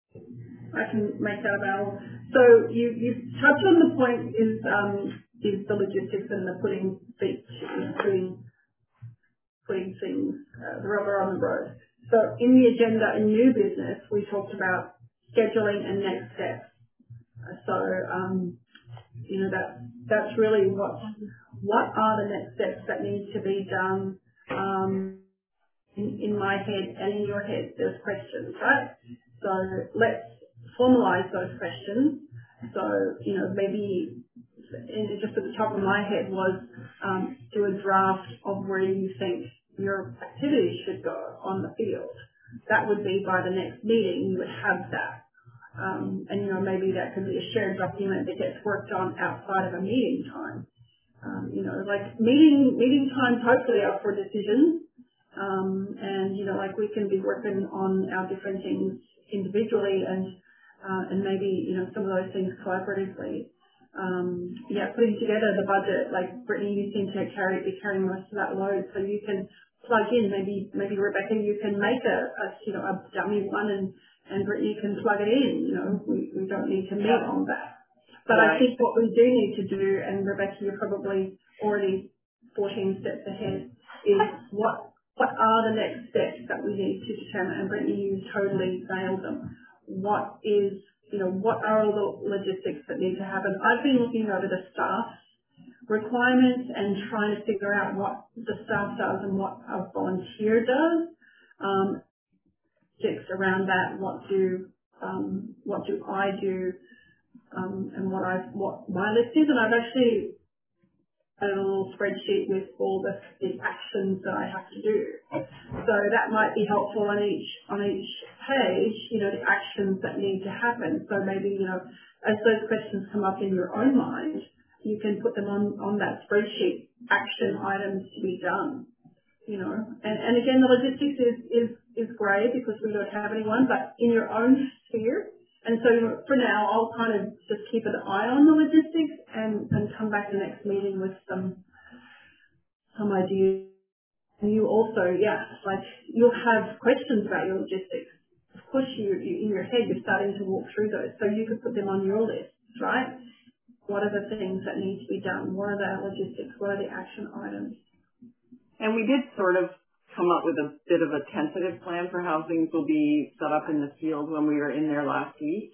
I can make that available. So you you touched on the point is um is the logistics and the putting feet putting putting things uh, the rubber on the road. So in the agenda in new business, we talked about scheduling and next steps. Uh, So, um, you know, that, that's really what, what are the next steps that need to be done, um, in, in my head and in your head. There's questions, right? So let's formalize those questions. So, you know, maybe and just at the top of my head was um, do a draft of where you think your activities should go on the field. That would be by the next meeting, you would have that. Um, and, you know, maybe that could be a shared document that gets worked on outside of a meeting time. Um, you know, like meeting, meeting times hopefully are for decisions. Um, and, you know, like we can be working on our different things individually and, uh, and maybe, you know, some of those things collaboratively. Um, yeah, putting together the budget, like Brittany, you seem to carry, be carrying most of that load, so you can plug in, maybe, maybe Rebecca, you can make a, a you know, a dummy one and, and Brittany can plug it in, you know, we, we don't need to meet on that. But right. I think what we do need to do, and Rebecca, you're probably already fourteen steps ahead, is what, what are the next steps that we need to determine, and Brittany, you totally nailed them. What is you know, what are all the logistics that need to happen? I've been looking over the staff requirements and trying to figure out what the staff does and what a volunteer does. Um, six around that, what do um, what do I do, um, and what I what my list is, and I've actually a little spreadsheet with all the, the actions that I have to do. So that might be helpful on each on each page, you know, the actions that need to happen. So maybe, you know, as those questions come up in your own mind, you can put them on, on that spreadsheet, action items to be done. You know, and, and again, the logistics is, is, is great because we don't have anyone, but in your own sphere. And so for now, I'll kind of just keep an eye on the logistics and, and come back the next meeting with some some ideas. And you also, yeah, like you'll have questions about your logistics. Of course, you, you in your head you're starting to walk through those, so you could put them on your list, right? What are the things that need to be done? What are the logistics? What are the action items? And we did sort of come up with a bit of a tentative plan for how things will be set up in the field when we were in there last week.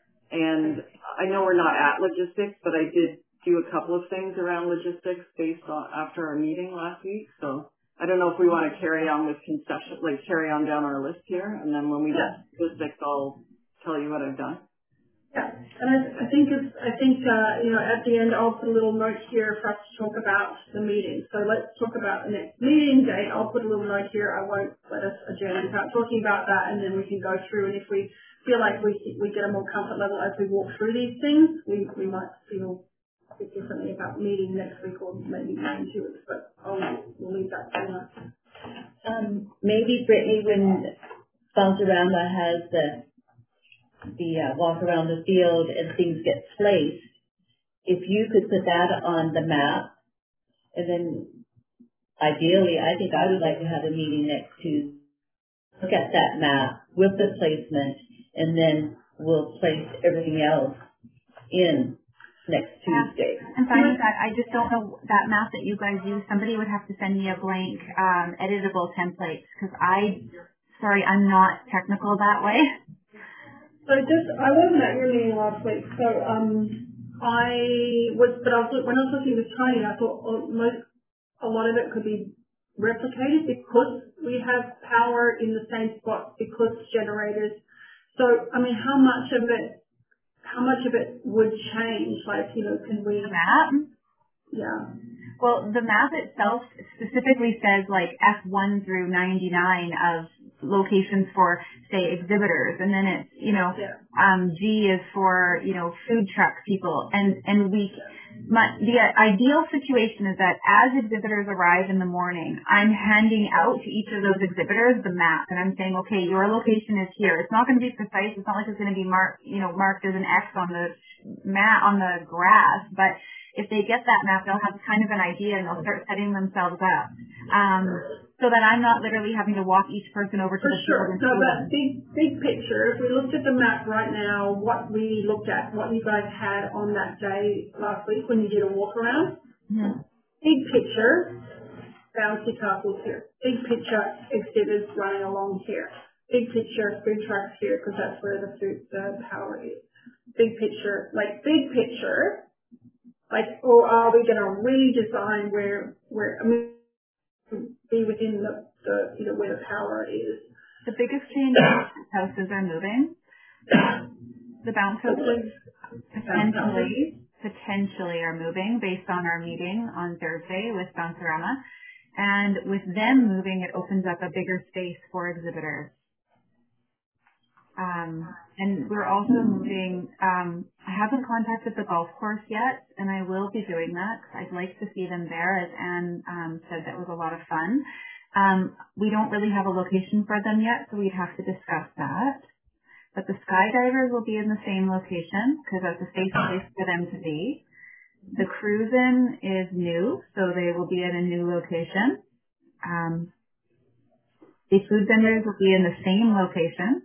And I know we're not at logistics, but I did do a couple of things around logistics based on after our meeting last week. So I don't know if we want to carry on with concession, like carry on down our list here, and then when we Yeah. get statistics, I'll tell you what I've done. Yeah, and I, I think it's, I think, uh, you know, at the end I'll put a little note here for us to talk about the meeting. So let's talk about the next meeting date. I'll put a little note here. I won't let us adjourn without talking about that, and then we can go through. And if we feel like we we get a more comfort level as we walk through these things, we we might feel a bit differently about meeting next week or maybe in two weeks. But I'll we'll leave that for now. Um, maybe Brittany, when Sponsorama has the the uh, walk around the field and things get placed, if you could put that on the map, and then ideally, I think I would like to have a meeting next Tuesday, look at that map with the placement, and then we'll place everything else in next Tuesday. I'm fine with that. I just don't know that map that you guys use. Somebody would have to send me a blank um, editable template because I, sorry, I'm not technical that way. So just, I wasn't at your meeting last week, so um, I was, but I was, when I was talking with Tony, I thought oh, most, a lot of it could be replicated because we have power in the same spot because generators. So, I mean, how much of it, how much of it would change? Like, you know, can we? The map? Yeah. Well, the map itself specifically says like F one through ninety-nine of locations for, say, exhibitors, and then it's, you know, Yeah. um, G is for, you know, food truck people, and and we, my, the ideal situation is that as exhibitors arrive in the morning, I'm handing out to each of those exhibitors the map, and I'm saying, okay, your location is here. It's not going to be precise. It's not like it's going to be marked, you know, marked as an X on the mat on the grass, but if they get that map, they'll have kind of an idea and they'll start setting themselves up. Um, so that I'm not literally having to walk each person over to For the sure. field. No, but big, big picture, if we looked at the map right now, what we looked at, what you guys had on that day last week when you did a walk around, Mm-hmm. big picture, bouncy castles here. Big picture, exhibitors running along here. Big picture, food trucks here because that's where the food, the power is. Big picture, like big picture, like, or are we going to redesign where, where, I mean, be within the, the, you know, where the power is. The biggest change is houses are moving. The bounce houses potentially, potentially are moving based on our meeting on Thursday with Bouncerama. And with them moving, it opens up a bigger space for exhibitors. Um, and we're also moving, um, I haven't contacted the golf course yet, and I will be doing that. I'd like to see them there, as Anne um, said that was a lot of fun. Um, we don't really have a location for them yet, so we'd have to discuss that. But the skydivers will be in the same location, because that's a safe place for them to be. The cruisin' is new, so they will be in a new location. Um, the food vendors will be in the same location.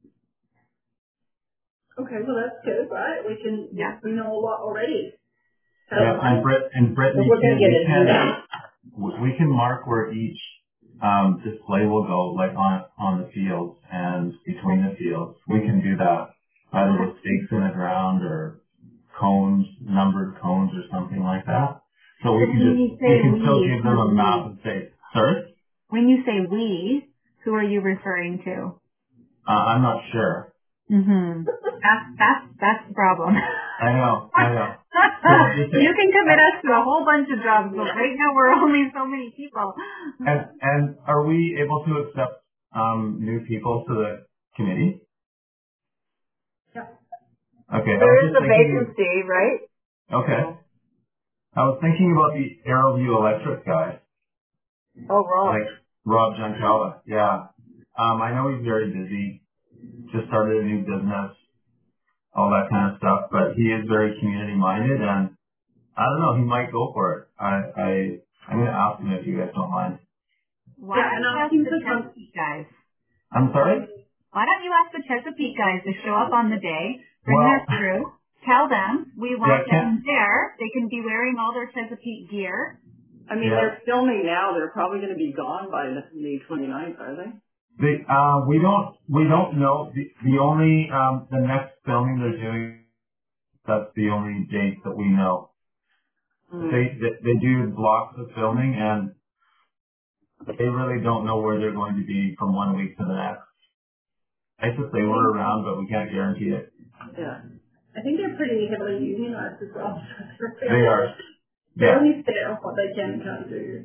Okay, well that's good, right? We can, Yeah. we know a lot already. Yeah, and Brit and Brittany, We're gonna we get it can moving. we can mark where each um, display will go, like on on the fields and between the fields. We can do that either with stakes in the ground or cones, numbered cones or something like that. So we can just we can still give them a map and say, sorry. When you say we, who are you referring to? Uh, I'm not sure. Mm-hmm. That's, that's, that's the problem. I know, I know. So you can commit us to a whole bunch of jobs, but right now we're only so many people. And and are we able to accept um, new people to the committee? Yeah. Okay. I There was is just a thinking, vacancy, right? okay. I was thinking about the AeroView Electric guy, Oh, wrong. like Rob Giancala. Yeah. Um, I know he's very busy. Just started a new business, all that kind of stuff. But he is very community minded, and I don't know. He might go for it. I I I'm gonna ask him if you guys don't mind. Why Yeah, don't and you I'll ask keep the this on. Chesapeake guys? I'm sorry. Why don't you ask the Chesapeake guys to show up on the day, bring Well, their crew, tell them we yeah, want can't. them there. They can be wearing all their Chesapeake gear. I mean, Yeah. they're filming now. They're probably going to be gone by the May twenty-ninth, are they? The, uh, we don't, we don't know. The, the only, um, the next filming they're doing, that's the only date that we know. Mm. They, they, they do blocks of filming, and they really don't know where they're going to be from one week to the next. I just say we're around, but we can't guarantee it. Yeah. I think they're pretty heavily unionized as well. They are. They're Yeah. only fair of what they can and can't do.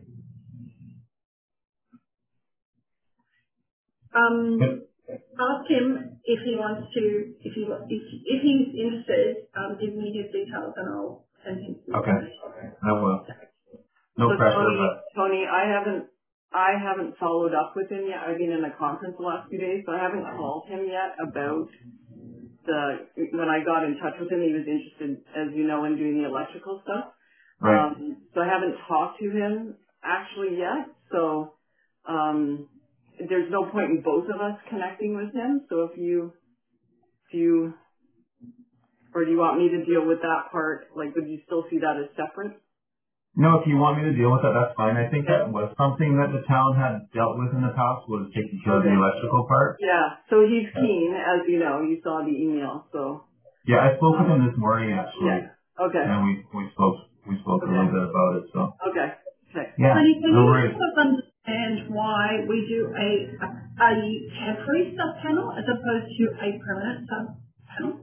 Um, ask him if he wants to, if he if if he's interested, um, give me his details and I'll send him. Some Okay. I will. No so pressure, Tony, but Tony, I haven't, I haven't followed up with him yet. I've been in a conference the last few days, so I haven't called him yet about the. When I got in touch with him, he was interested, as you know, in doing the electrical stuff. right. Um, so I haven't talked to him actually yet. So um, there's no point in both of us connecting with him. So if you, if you, or do you want me to deal with that part? Like, would you still see that as separate? No, if you want me to deal with that, that's fine. I think that was something that the town had dealt with in the past, was taking care of the Okay. electrical part. Yeah. So he's keen, as you know. You saw the email. So Yeah, I spoke with um, him this morning actually, yeah. Okay. and we we spoke we spoke Okay. a little bit about it. So Okay. Okay. yeah, Honey, can no you worries. help us understand why we do a, a, a temporary sub-panel as opposed to a permanent sub-panel?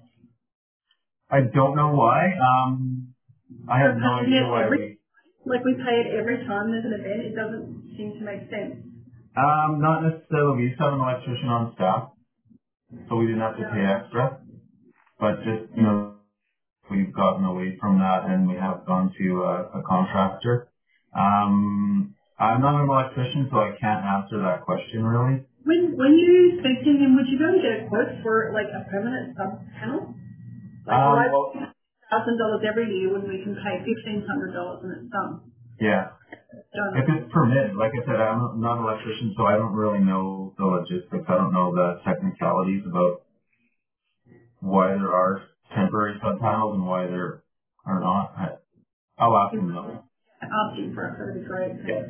I don't know why. Um, I have We're no paying idea it why every, we. like we pay it every time there's an event. It doesn't seem to make sense. Um, not necessarily. We used to have an electrician on staff, so we didn't have to pay extra. But just you know, we've gotten away from that, and we have gone to a, a contractor. Um, I'm not an electrician, so I can't answer that question really. When when you speak to him, would you go and get a quote for like a permanent sub-panel? Like Um, why well, one thousand dollars every year when we can pay fifteen hundred dollars and it's done? yeah. Don't If know. it's permitted, like I said, I'm not an electrician, so I don't really know the logistics. I don't know the technicalities about why there are temporary sub panels and why there are not. I, I'll ask him though. Asking for it, that would be great. Yeah.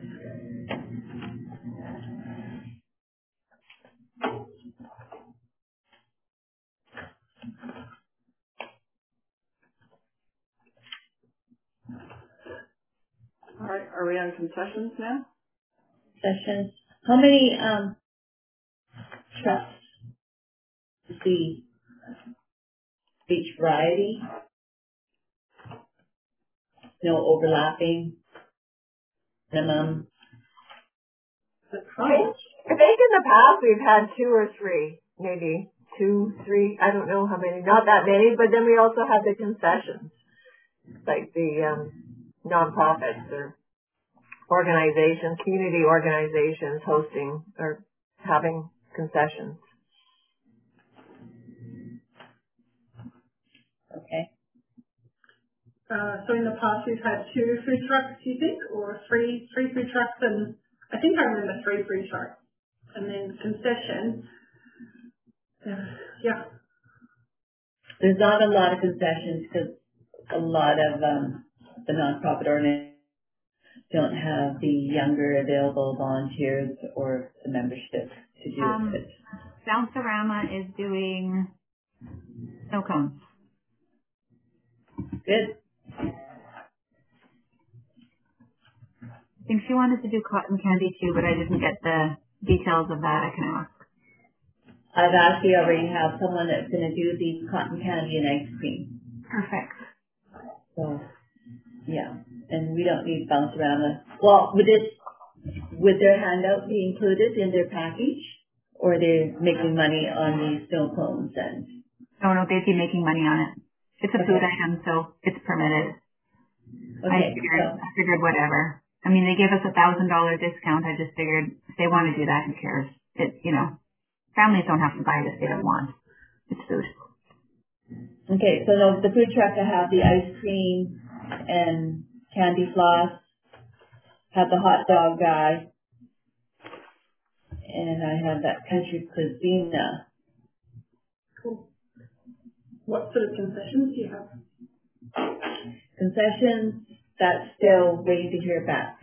All right. Are we on concessions now? Sessions. How many um trucks to see each variety? No overlapping. Minimum. I I think in the past we've had two or three, maybe two, three, I don't know how many, not that many, but then we also have the concessions, like the um, nonprofits or organizations, community organizations hosting or having concessions. Okay. Uh, so in the past we've had two food trucks, do you think, or three three food trucks, and I think I remember three food trucks, and then concession. Uh, yeah. There's not a lot of concessions because a lot of um, the nonprofit organizations don't have the younger available volunteers or the membership to do Um, it. Bouncerama is doing snow cones. Good. I think she wanted to do cotton candy too, but I didn't get the details of that. I can ask. I've actually already have someone that's going to do the cotton candy and ice cream. Perfect. So, yeah. And we don't need bounce around the, well, would it, would their handout be included in their package? Or they're making money on these snow cones and? No, no, they'd be making money on it. It's a Okay. food item, so it's permitted. I Okay. figured, So, I figured whatever. I mean, they gave us a thousand dollar discount. I just figured if they want to do that, who cares? It, you know, families don't have to buy it if they don't want. It's food. okay, so the, the food truck, I have the ice cream and candy floss, have the hot dog guy, and I have that country cuisine. Cool. What sort of concessions do you have? Concessions, that's still waiting to hear back.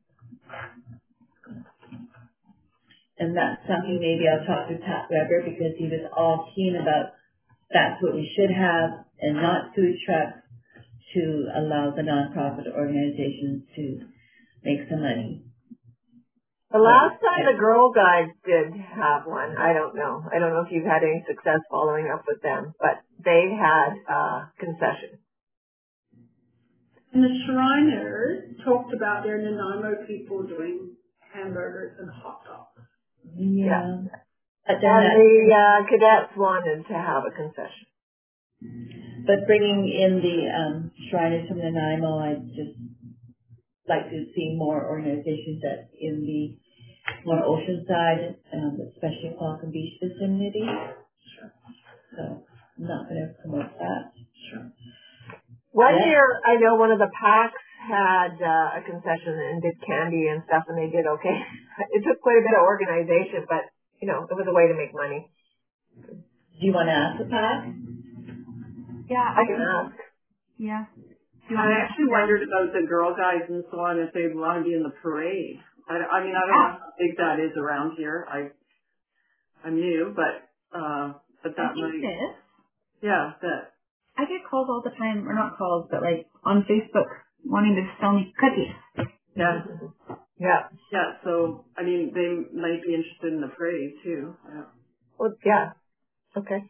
And that's something maybe I'll talk to Pat Weber because he was all keen about that's what we should have and not food trucks to allow the nonprofit organizations to make some money. The last time the Girl Guides did have one, I don't know. I don't know if you've had any success following up with them, but they had uh, concession. And the Shriners talked about their Nanaimo people doing hamburgers and hot dogs. Yeah. Yeah. But, then And that, the uh, cadets wanted to have a concession. but bringing in the um, Shriners from Nanaimo, I just like to see more organizations that in the more Oceanside, um, especially Falcon Beach vicinity. Sure. So I'm not going to promote that. Sure. One Yeah. year, I know one of the packs had uh, a concession and did candy and stuff, and they did okay. It took quite a bit of organization, but, you know, it was a way to make money. Do you want to ask the pack? Yeah, I can ask. Yeah. I actually wondered about the Girl Guides and so on, if they'd want to be in the parade. I, I mean, I don't know how big that is around here. I, I'm new, but, uh, but I that think might, this. yeah, that, I get calls all the time, or not calls, but like on Facebook wanting to sell me cookies. yeah, Yeah. yeah, so, I mean, they might be interested in the parade too. Yeah. Well, yeah. Okay.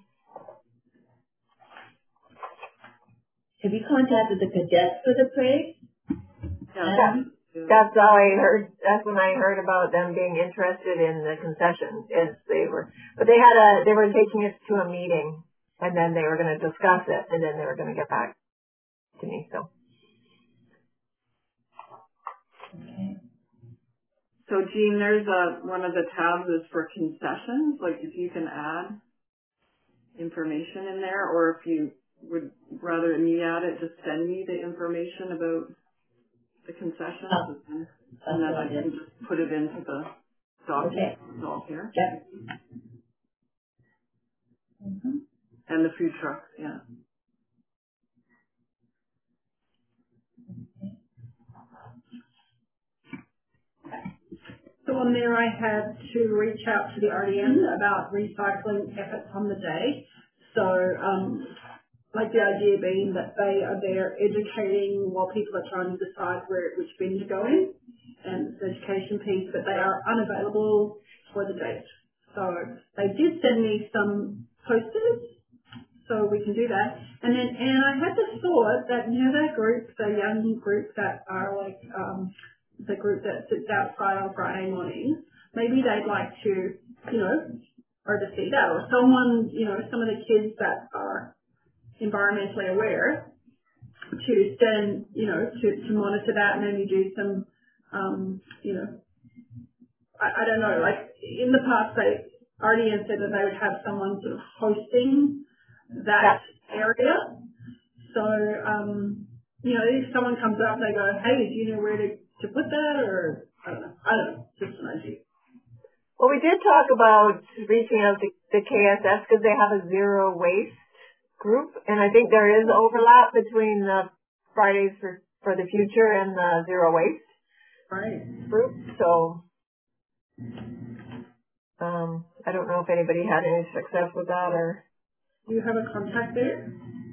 Have you contacted the cadets for the parade? Yeah. Um, Yeah. That's all I heard. That's when I heard about them being interested in the concession. Is they were, but they had a, they were taking it to a meeting, and then they were going to discuss it, and then they were going to get back to me. So. Okay. So, Jean, there's a, one of the tabs is for concessions, like if you can add information in there, or if you would rather me add it, just send me the information about the concessions, Oh, and, and then I can just put it into the document. Okay. It's all here. Yep. Mm-hmm. And the food trucks, yeah. So on there I had to reach out to the R D M about recycling efforts on the day. So um, like the idea being that they are there educating while people are trying to decide where which bin to go in, and it's an education piece, but they are unavailable for the date. So they did send me some posters, so we can do that. And then and I had the thought that, you know, that group, the young group that are like um, the group that sits outside on Friday mornings, maybe they'd like to, you know, oversee that, or someone, you know, some of the kids that are environmentally aware to stand, you know, to, to monitor that, and maybe do some, um, you know, I, I don't know, like in the past they already had said that they would have someone sort of hosting that area. So, um, you know, if someone comes up, they go, hey, do you know where to, to put that, or I don't know, I don't know, just an idea. Well, we did talk about reaching out to the K S S because they have a zero waste group, and I think there is overlap between the Fridays for, for the Future and the zero waste Right. group. So, um, I don't know if anybody had any success with that, or Do you have a contact there?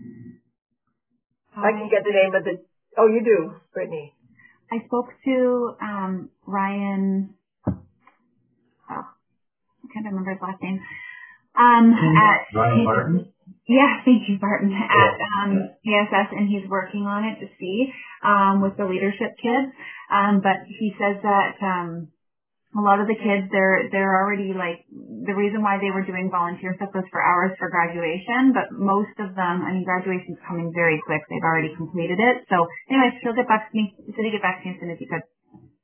I can get the name of the. Oh, you do, Brittany. I spoke to um, Ryan. Oh, I can't remember his last name. Um, at Ryan Barton? Yeah, thank you, Barton. At um, K S S, and he's working on it to see um, with the leadership kids. Um, but he says that um, a lot of the kids, they're they're already like, the reason why they were doing volunteer stuff was for hours for graduation. But most of them, I mean, graduation's coming very quick. They've already completed it. So, anyways, he'll get back to me. He said he'd get back to me as soon as he could.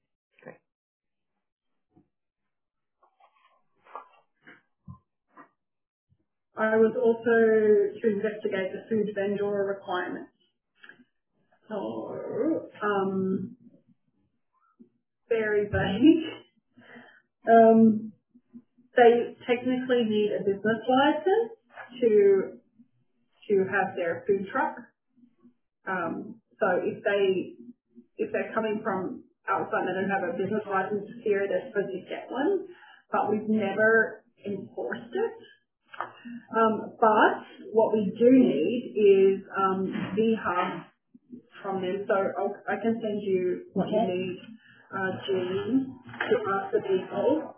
I was also to investigate the food vendor requirements. So, um, very vague. Um, they technically need a business license to to have their food truck. Um, so if they if they're coming from outside and they don't have a business license here, they're supposed to get one. But we've never enforced it. Um, but what we do need is um, V-Hub from them. So I'll, I can send you what you need. uh, G to ask the people.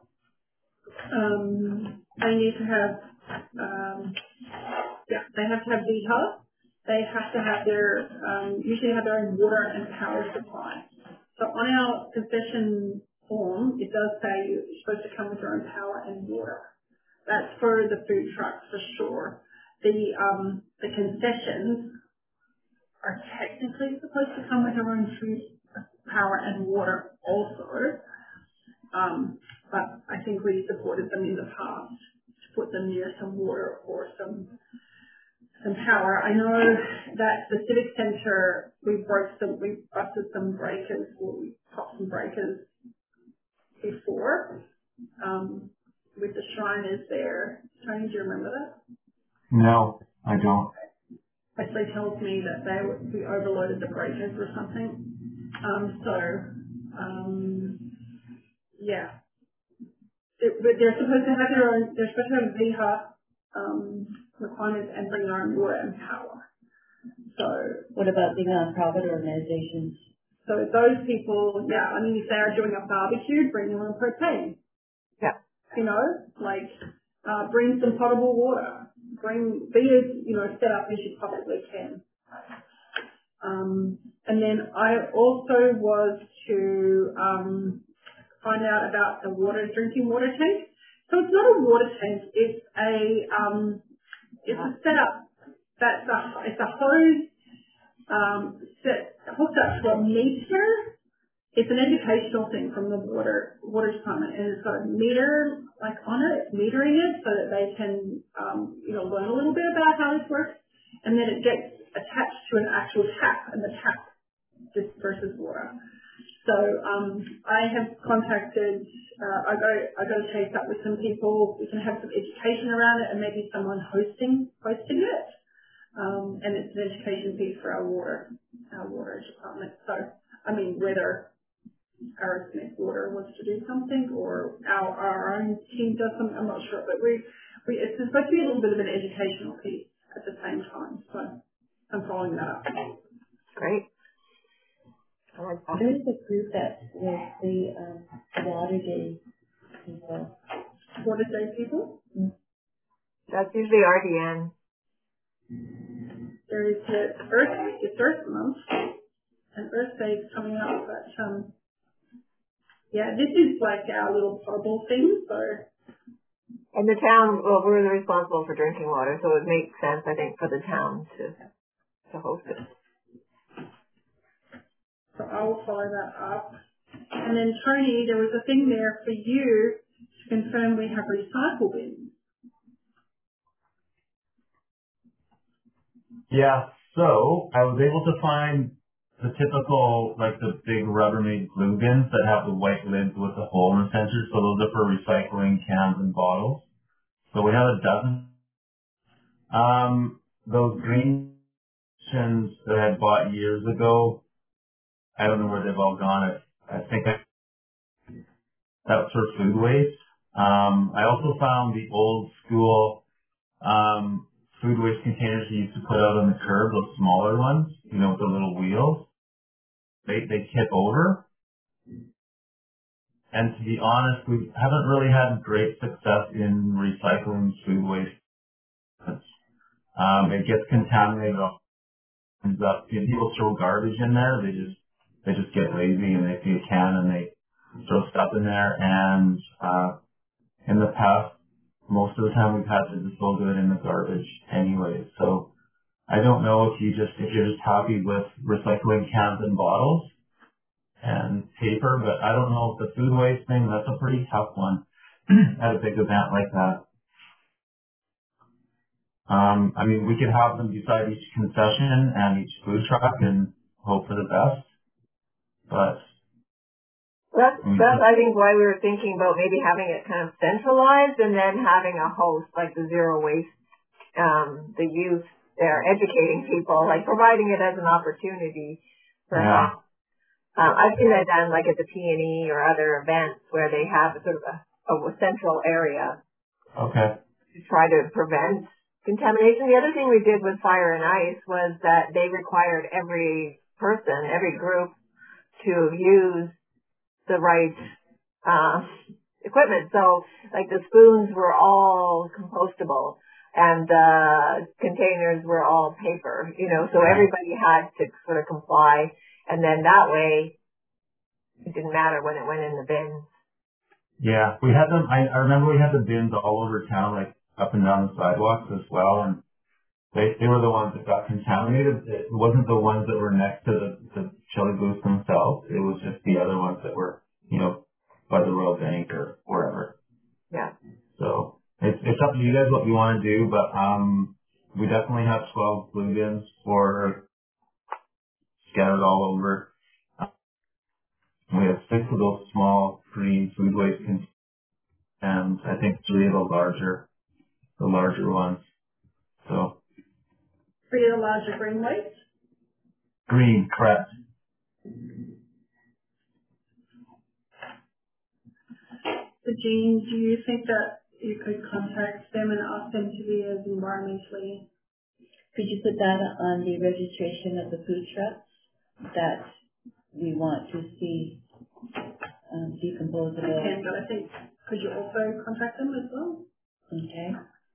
Um, they need to have, um, yeah, they have to have V H A. They have to have their, um, usually have their own water and power supply. So on our concession form, it does say you're supposed to come with your own power and water. That's for the food trucks for sure. The um, the concessions are technically supposed to come with their own food, power and water also. Um, but I think we supported them in the past to put them near some water or some some power. I know that the Civic Centre, we broke some, we busted some breakers, or we popped some breakers before, um, with the Shriners there. Tony, do you remember that? No, I don't. Actually tells me that they we overloaded the breakers or something. Um, so, um, yeah. It, but they're supposed to have their own, they're supposed to have V H A um, requirements and bring their own water and power. So, what about the nonprofit organizations? So those people, yeah, I mean, if they are doing a barbecue, bring their own propane. Yeah. You know, like, uh, bring some potable water. Bring, be as, you know, set up as you possibly can. Um, and then I also was to, um, find out about the water, drinking water tank. So it's not a water tank, it's a, um, it's a setup that's a, it's a hose Um, set, hooked up to a meter. It's an educational thing from the water water department, and it's got a meter like on it, it's metering it so that they can um, you know learn a little bit about how this works, and then it gets attached to an actual tap, and the tap disperses water. So um, I have contacted. Uh, I go I go to chase up with some people. We can have some education around it, and maybe someone hosting hosting it. Um, and it's an education piece for our water, our water department. So, I mean, whether Aerosmith Water wants to do something or our, our own team does something, I'm not sure. But we, we, it's supposed to be a little bit of an educational piece at the same time. So, I'm following that up. Great. I like that. There's a group that was the um, Water Day people. Water Day people? That's usually R D N. There is the Earth, it's Earth Month, and Earth Day is coming up, but um, yeah, this is like our little potable thing, so. And the town, well, we're responsible for drinking water, so it makes sense, I think, for the town to to host it. So I will follow that up. And then Tony, there was a thing there for you to confirm we have recycle bins. Yeah, so I was able to find the typical, like the big Rubbermaid glue bins that have the white lids with the hole in the center. So those are for recycling cans and bottles. So we have a dozen. Um, those green ones that I had bought years ago, I don't know where they've all gone. I, I think I, that's for food waste. Um, I also found the old school um, food waste containers you used to put out on the curb, those smaller ones, you know, with the little wheels. They they tip over. And to be honest, we haven't really had great success in recycling food waste. Um, it gets contaminated. Ends up, you know, people throw garbage in there. They just they just get lazy and they see a can and they throw stuff in there. And uh, in the past, most of the time we've had to dispose of it in the garbage anyway. So I don't know if you just if you're just happy with recycling cans and bottles and paper, but I don't know if the food waste thing, that's a pretty tough one at a big event like that. Um, I mean, we could have them beside each concession and each food truck and hope for the best, but That's, I mean, that's, I think, why we were thinking about maybe having it kind of centralized and then having a host like the Zero Waste, um, the youth there educating people, like providing it as an opportunity for yeah. help. Um, I've seen that done like at the P and E or other events where they have a sort of a, a central area Okay. to try to prevent contamination. The other thing we did with Fire and Ice was that they required every person, every group to use the right uh, equipment. So, like the spoons were all compostable, and the containers were all paper. You know, so everybody had to sort of comply, and then that way, it didn't matter when it went in the bin. Yeah, we had them. I, I remember we had the bins all over town, like up and down the sidewalks as well, and they they were the ones that got contaminated. It wasn't the ones that were next to the, the chili booths themselves. It was just the other ones that were, you know, by the Royal Bank or wherever. Yeah. So it's it's up to you guys what you want to do, but um, we definitely have twelve blue bins for scattered all over. We have six of those small green food waste containers, and I think three of the larger, the larger ones. So For your larger green waste? green, correct. So Jean, do you think that you could contact them and ask them to be as environmentally? Could you put that on the registration of the food trucks that we want to see um, decomposable? I can, but I think, could you also contact them as well? Okay.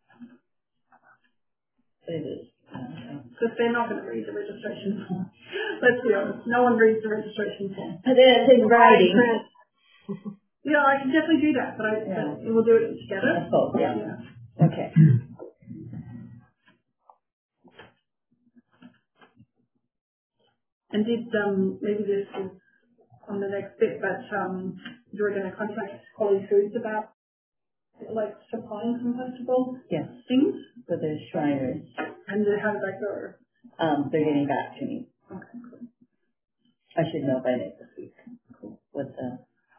It is. Okay. Because they're not going to read the registration form. Let's be honest, no one reads the registration form. But then it's in writing. Yeah, I can definitely do that, but I Yeah. but we'll do it together. I hope, yeah. yeah. Okay. And did um maybe this is on the next bit, but um you were going to contact Quality Foods about like supplying compostable Yes, things, for the Shriners. and how did that go? Um, they're getting back to me. Okay, cool. I should know by next week what the.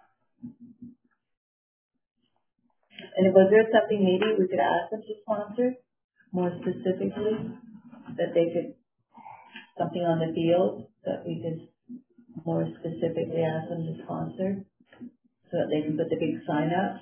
And was there something maybe we could ask them to sponsor more specifically, that they could, something on the field that we could more specifically ask them to sponsor so that they can put the big sign up?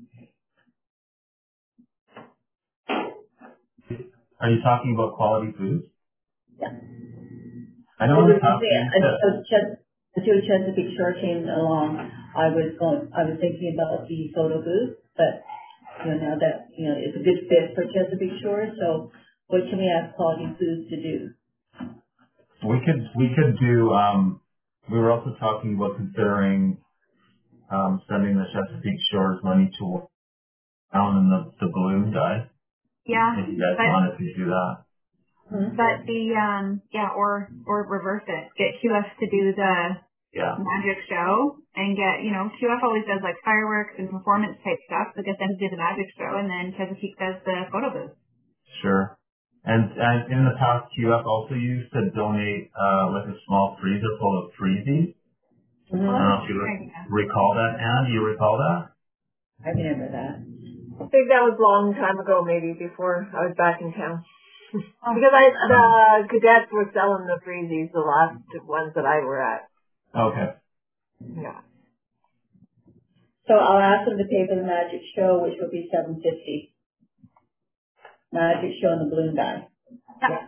Are you talking about quality foods? Yeah. I know in the past Yeah, we used to- until Ches- until Chesapeake Shore came along, I was going, I was thinking about the photo booth, but you know, now that, you know, it's a good fit for Chesapeake Shore, so what can we ask Quality Foods to do? we could we could do. Um, we were also talking about considering um, sending the Chesapeake Shores money to down in the the balloon dive. Yeah, If you guys but wanted to do that. Hmm? but the um yeah, or or reverse it. Get Q F to do the Yeah. magic show and get, you know, Q F always does like fireworks and performance type stuff, so get them to do the magic show, and then Chesapeake does the photo booth. Sure. And and in the past, Q F also used to donate uh, like a small freezer full of freezies. Mm-hmm. I don't know if you recall that, Anne. Do you recall that? I remember that. I think that was a long time ago, maybe before I was back in town. Because I, the cadets were selling the freezies, the last ones that I were at. Okay. Yeah. So I'll ask them to pay for the magic show, which will be seven fifty. Magic show and the balloon guy. Yeah.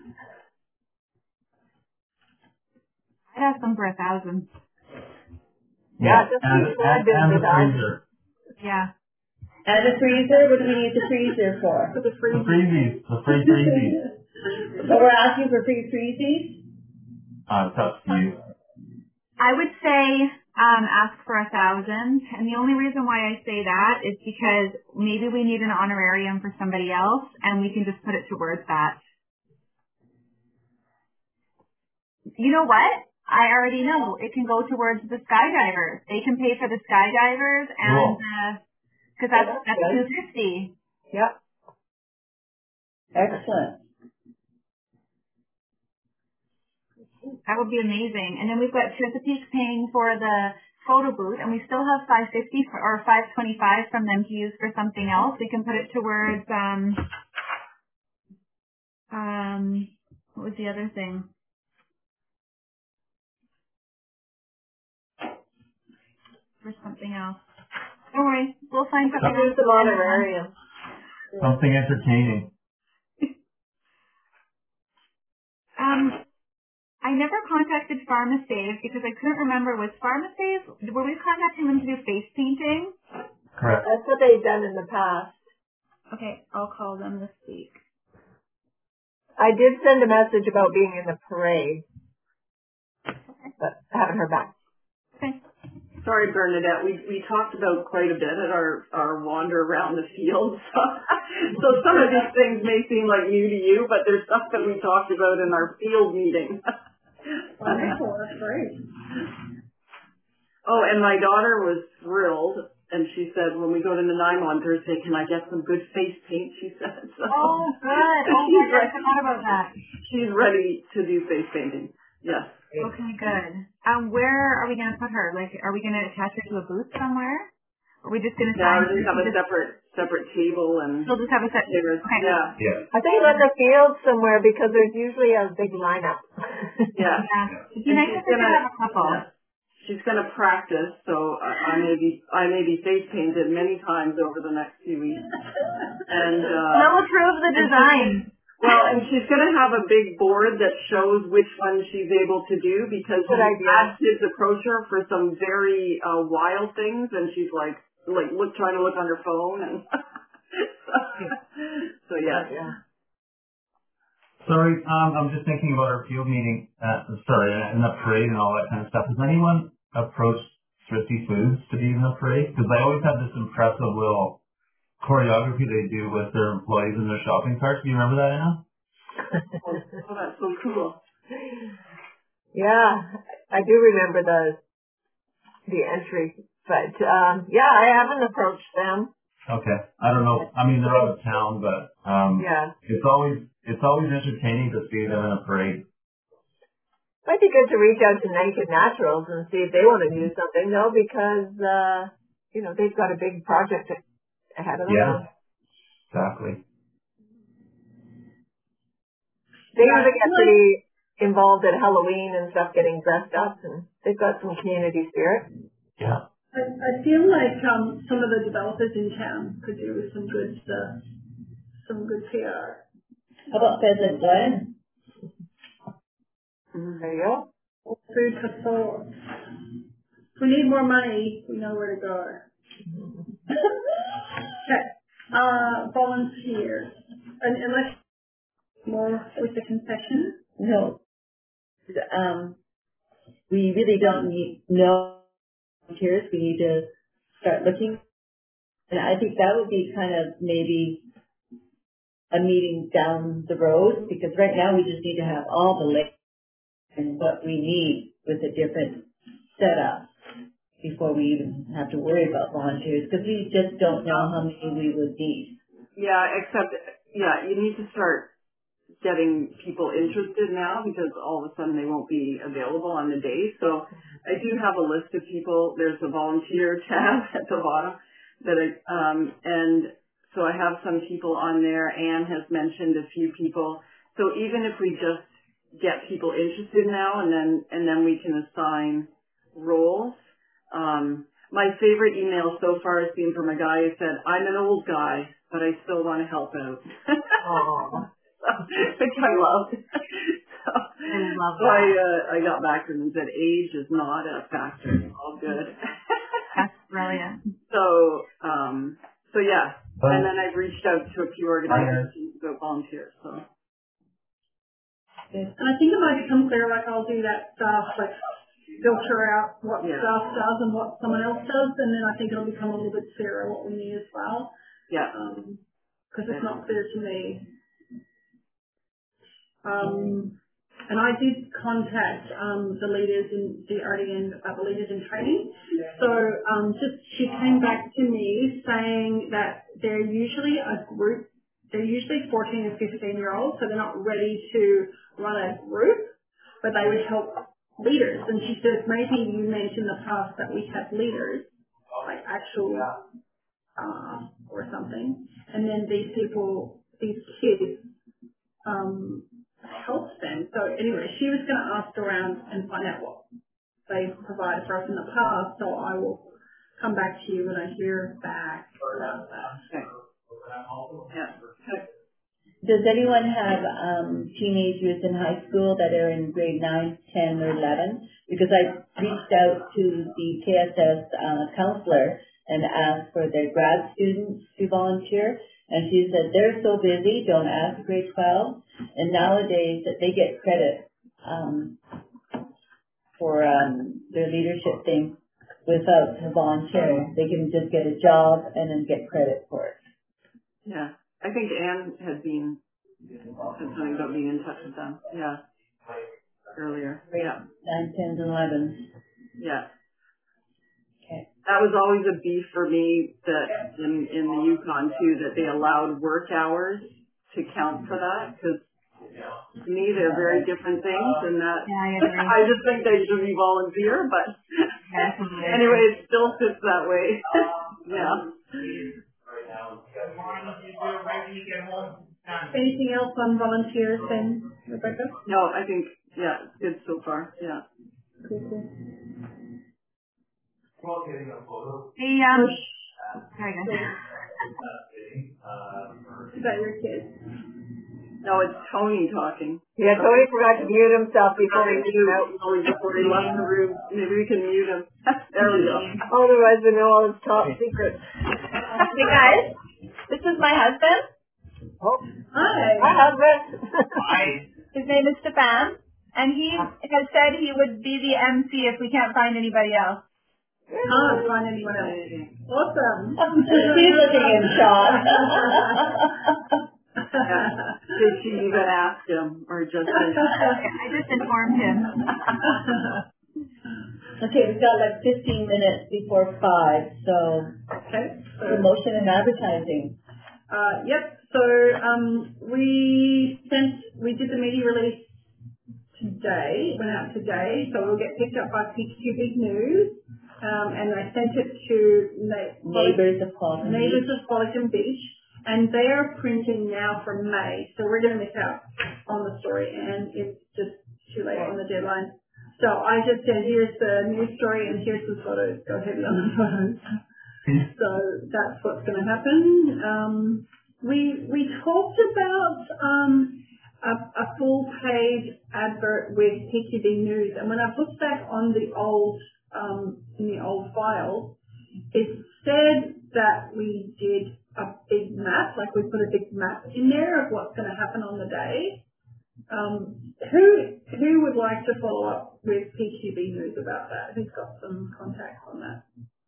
I'd ask them for a thousand. Yeah, just and, before and, I've been and the with us. freezer. Yeah. And the freezer, what do we need the freezer for? For the The free. freezies. The free freezies. So we're asking for free freezies? Uh, it's up to you. I would say um, ask for a thousand, and the only reason why I say that is because maybe we need an honorarium for somebody else, and we can just put it towards that. You know what? I already know. It can go towards the skydivers. They can pay for the skydivers, and because Cool. that's Yeah, that's that's good. two fifty. Yep. Excellent. That would be amazing. And then we've got Chesapeake paying for the photo booth, and we still have five fifty for, or five twenty-five from them to use for something else. We can put it towards um um what was the other thing? For something else. Don't worry, we'll find something Here's else. some honorarium. Something entertaining. Um, I never contacted PharmaSave because I couldn't remember, was PharmaSave, were we contacting them to do face painting? Correct. That's what they've done in the past. Okay, I'll call them this week. I did send a message about being in the parade, but I haven't heard back. Okay. Sorry, Bernadette. We we talked about quite a bit at our, our wander around the field. So, so some of these things may seem like new to you, but there's stuff that we talked about in our field meeting. Wonderful. That's great. Oh, and my daughter was thrilled, and she said, when we go to Nanaimo on Thursday, can I get some good face paint? She said. So, Oh, good. Oh, she's good. I ready, forgot about that. she's ready to do face painting. Yes. Okay, good. Um, where are we going to put her? Like, are we going to attach her to a booth somewhere? Or are we just going to Yeah, sign we just have a separate separate table and She'll just have a set. chairs. Okay. Yeah. Yeah. I think on the field somewhere because there's usually a big lineup. Yeah. Yeah. It'd be And nice she's if we could gonna- have a couple. yeah. She's going to practice, so I, I may be I may be face painted many times over the next few weeks. And uh, We'll approve the design. well, and she's going to have a big board that shows which one she's able to do because Good we idea. had kids approach her for some very uh, wild things, and she's like like look trying to look on her phone and so, so yeah. Yeah. Sorry, um, I'm just thinking about our field meeting, uh, sorry, and the parade and all that kind of stuff. Has anyone approached Thrifty Foods to be in the parade? Because they always have this impressive little choreography they do with their employees in their shopping carts. Do you remember that, Anna? Oh, that's so cool. Yeah, I do remember the the entry, but um, yeah, I haven't approached them. Okay. I don't know. I mean, they're out of town, but um, Yeah, it's always it's always entertaining to see them in a parade. might be good to reach out to Naked Naturals and see if they want to do something though, because uh, you know they've got a big project ahead of them. Yeah, exactly. They Yeah, usually get like- pretty involved at Halloween and stuff, getting dressed up, and they've got some community spirit. Yeah. I, I feel like um, some of the developers in town could do with some good uh, some good P R. How about Pheasant Glen? There you go. Food for thought. If we need more money, we know where to go. Okay. Uh, volunteers. And unless more with the concession. No. Um, we really don't need no volunteers. We need to start looking. And I think that would be kind of maybe a meeting down the road because right now we just need to have all the links and what we need with a different setup before we even have to worry about volunteers because we just don't know how many we would need. Yeah, except yeah, you need to start getting people interested now because all of a sudden they won't be available on the day. So I do have a list of people. There's a volunteer tab at the bottom that I, um, and so I have some people on there. Anne has mentioned a few people. So even if we just get people interested now and then, and then we can assign roles. Um, my favorite email so far has been from a guy who said, I'm an old guy, but I still want to help out. Aww. Which I love. so, I love so I, that. uh, I got back to him and said, age is not a factor. It's all good. That's brilliant. so, um, so yeah. And then I've reached out to a few organizations about volunteers. So. And I think it might become clear, like I'll do that stuff, like filter out what Yeah. staff does and what someone else does, and then I think it'll become a little bit clearer what we need as well. Yeah. Because it's not clear to me. Um, and I did contact um, the leaders in the R D N, uh, the leaders in training. So um, just she came back to me saying that they're usually a group. They're usually fourteen and fifteen year olds, so they're not ready to run a group, but they would help leaders. And she says maybe you mentioned in the past that we have leaders, like actual uh, or something, and then these people, these kids. Um, helps them. So anyway, she was going to ask around and find out what they provided for us in the past. So I will come back to you when I hear back about that. Okay. Yeah. Okay. does anyone have um, teenagers in high school that are in grade nine, ten, or eleven? Because I reached out to the K S S uh, counselor and asked for their grad students to volunteer, and she said they're so busy, don't ask grade twelve, and nowadays that they get credit um, for um, their leadership thing without volunteering. They can just get a job and then get credit for it. Yeah. I think Anne had been, said something about being in touch with them. Yeah. Earlier. Grade Yeah. nine, ten, and eleven. Yeah. Okay. That was always a beef for me that in, in the Yukon too, that they allowed work hours to count for that, because to me they're very different things, and that Yeah, I agree. I just think they should be volunteer, but Yeah, anyway, it still fits that way. Yeah. Anything else on volunteers then, Rebecca? No, I think, yeah, it's good so far. Yeah. Cool, cool. The, um, sorry guys. Is that your kids? No, it's Tony talking. Yeah, Tony forgot to mute himself before we Before came out. he, before he left the room. Maybe we can mute him. There we go. Otherwise, we know all his top secrets. Hey guys, this is my husband. Oh, Hi. hi, husband. His name is Stefan, and he has said he would be the M C if we can't find anybody else. Can't find anyone else. Awesome. She's looking in shock. Did she even ask him, or just? I just informed him. Okay, we've got like fifteen minutes before five, so Okay. So, promotion and advertising. uh, yep. So um, we sent, we did the media release today. It went out today, so we'll get picked up by P Q B News, um, and I sent it to na- Neighbors of Qualicum Neighbors Beach. of Qualicum Beach, and they are printing now from May, so we're going to miss out on the story, and it's just too late on the deadline. So I just said, here's the news story, and here's the photos. Go heavy on the photos. So that's what's going to happen. Um, we we talked about um, a, a full page advert with P Q B News, and when I've looked back on the old um, in the old files, it said that we did a big map, like we put a big map in there of what's going to happen on the day. Um, who who would like to follow up with P Q B News about that? Who's got some contacts on that?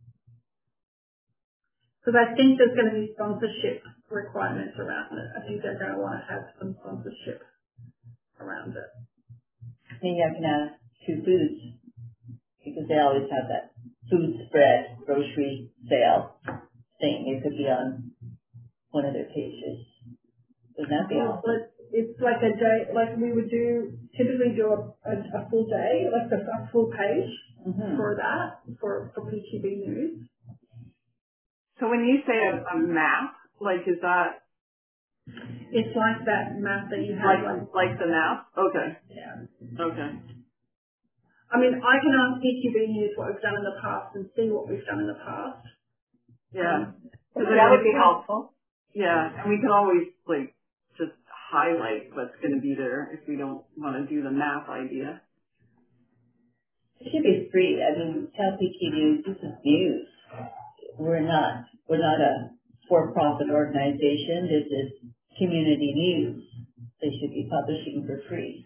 Because I think there's going to be sponsorship requirements around it. I think they're going to want to have some sponsorship around it. Maybe I can ask Two Foods, because they always have that food spread, grocery sale thing. It could be on one of their pages. Wouldn't that be Yeah, awesome? but it's like a day, like we would do, typically do a, a, a full day, like a, a full page Mm-hmm. for that, for, for P Q B News. So when you say a, a map, like is that It's like that map that you have. like Like, like the map? Okay. yeah. Okay. I mean, I can ask P Q B News what we've done in the past and see what we've done in the past. Yeah. Because That would be helpful. Yeah, and we can always like just highlight what's going to be there if we don't want to do the map idea. It should be free. I mean, tell P Q News this is news. We're not we're not a for-profit organization. This is community news. They should be publishing for free.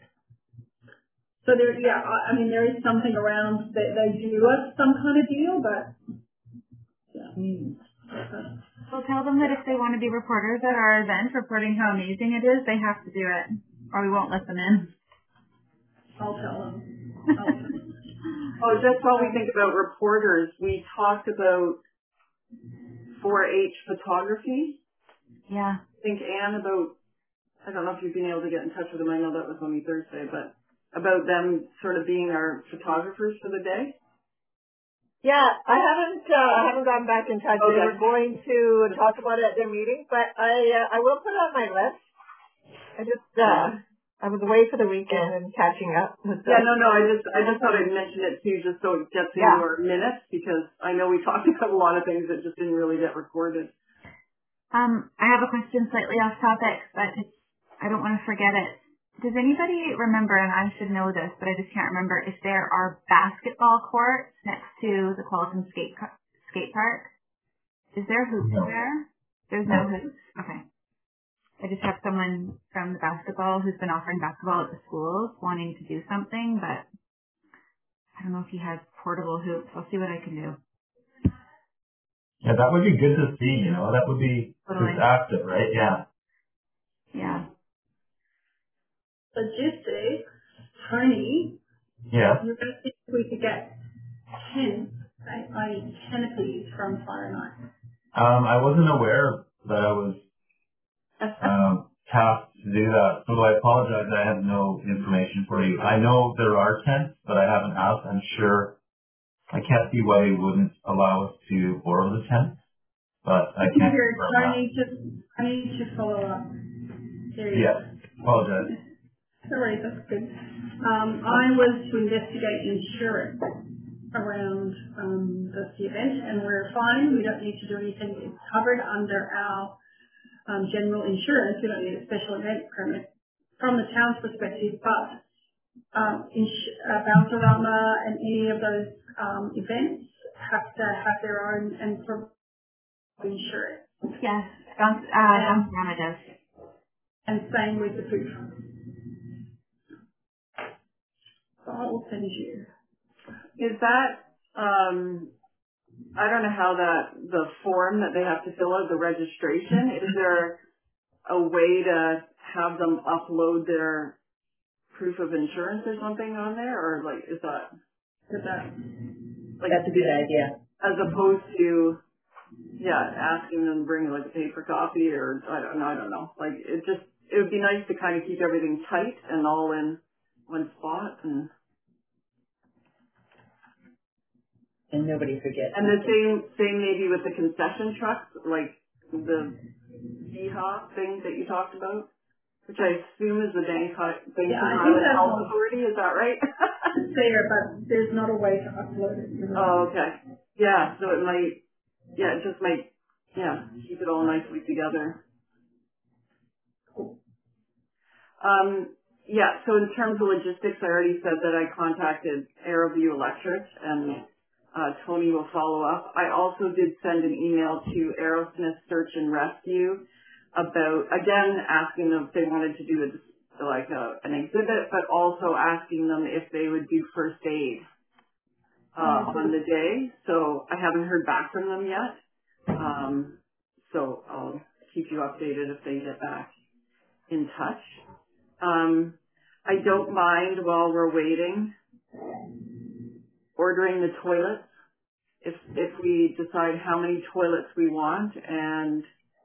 So there, yeah, I, I mean, there is something around that they do us some kind of deal, but yeah. Mm. We'll tell them that if they want to be reporters at our event reporting how amazing it is, they have to do it, or we won't let them in. I'll tell them. I'll tell them. Oh, just while we think about reporters, we talked about four H photography. Yeah. I think Anne about, I don't know if you've been able to get in touch with them. I know that was only Thursday, but about them sort of being our photographers for the day. Yeah, I haven't uh, I haven't gone back in touch. Okay. They were going to talk about it at their meeting, but I uh, I will put it on my list. I just uh, I was away for the weekend and catching up with the Yeah, no, no. I just, I just thought I'd mention it too, just so it gets into Yeah. our minutes, because I know we talked about a lot of things that just didn't really get recorded. Um, I have a question slightly off topic, but it's I don't want to forget it. Does anybody remember, and I should know this, but I just can't remember, if there are basketball courts next to the Qualicum skate, skate park? Is there hoops No. there? There's no hoops? Okay. I just have someone from the basketball who's been offering basketball at the schools wanting to do something, but I don't know if he has portable hoops. I'll see what I can do. Yeah, that would be good to see, you know, that would be Totally. just active, right? Yeah. Yeah. Logistics, Tony, Yeah. you're going to see if we could get ten, right, that is canopies from Fire Night. Um, I wasn't aware that I was um, tasked to do that, so I apologize. I have no information for you. I know there are tents, but I haven't asked. I'm sure I can't see why they wouldn't allow us to borrow the tent, but I can't Here, confirm I that. need to, I need to follow up. There you Yeah, apologize. go. Sorry, that's good. Um, I was to investigate insurance around um, this event, and we're fine. We don't need to do anything. It's covered under our um, general insurance. We don't need a special event permit from the town's perspective, but um, ins- uh, Bouncerama and any of those um, events have to have their own and provide insurance. Yes. Bounce, uh, Bouncerama does. And same with the food truck. So I will send you. Is that, um, I don't know how that, the form that they have to fill out, the registration, is there a way to have them upload their proof of insurance or something on there? Or like, is that, Is that like, That's a good idea. as opposed to, yeah, asking them to bring like a paper copy or, I don't know, I don't know. Like, it just, it would be nice to kind of keep everything tight and all in one spot and, And nobody forgets. and the same, same maybe with the concession trucks, like the V H A thing that you talked about, which I assume is the Bangkok, Bangkok Yeah, I think Island that's Health what- Authority, is that right? there, but there's not a way to upload it. You know? Oh, okay. Yeah, so it might, yeah, it just might, yeah, keep it all nicely together. Um, yeah, so in terms of logistics, I already said that I contacted AeroView Electric, and uh, Tony will follow up. I also did send an email to Aerosmith Search and Rescue about, again, asking them if they wanted to do a, like a, an exhibit, but also asking them if they would do first aid uh, on the day. So I haven't heard back from them yet. Um, so I'll keep you updated if they get back in touch. Um, I don't mind while we're waiting ordering the toilets if if we decide how many toilets we want and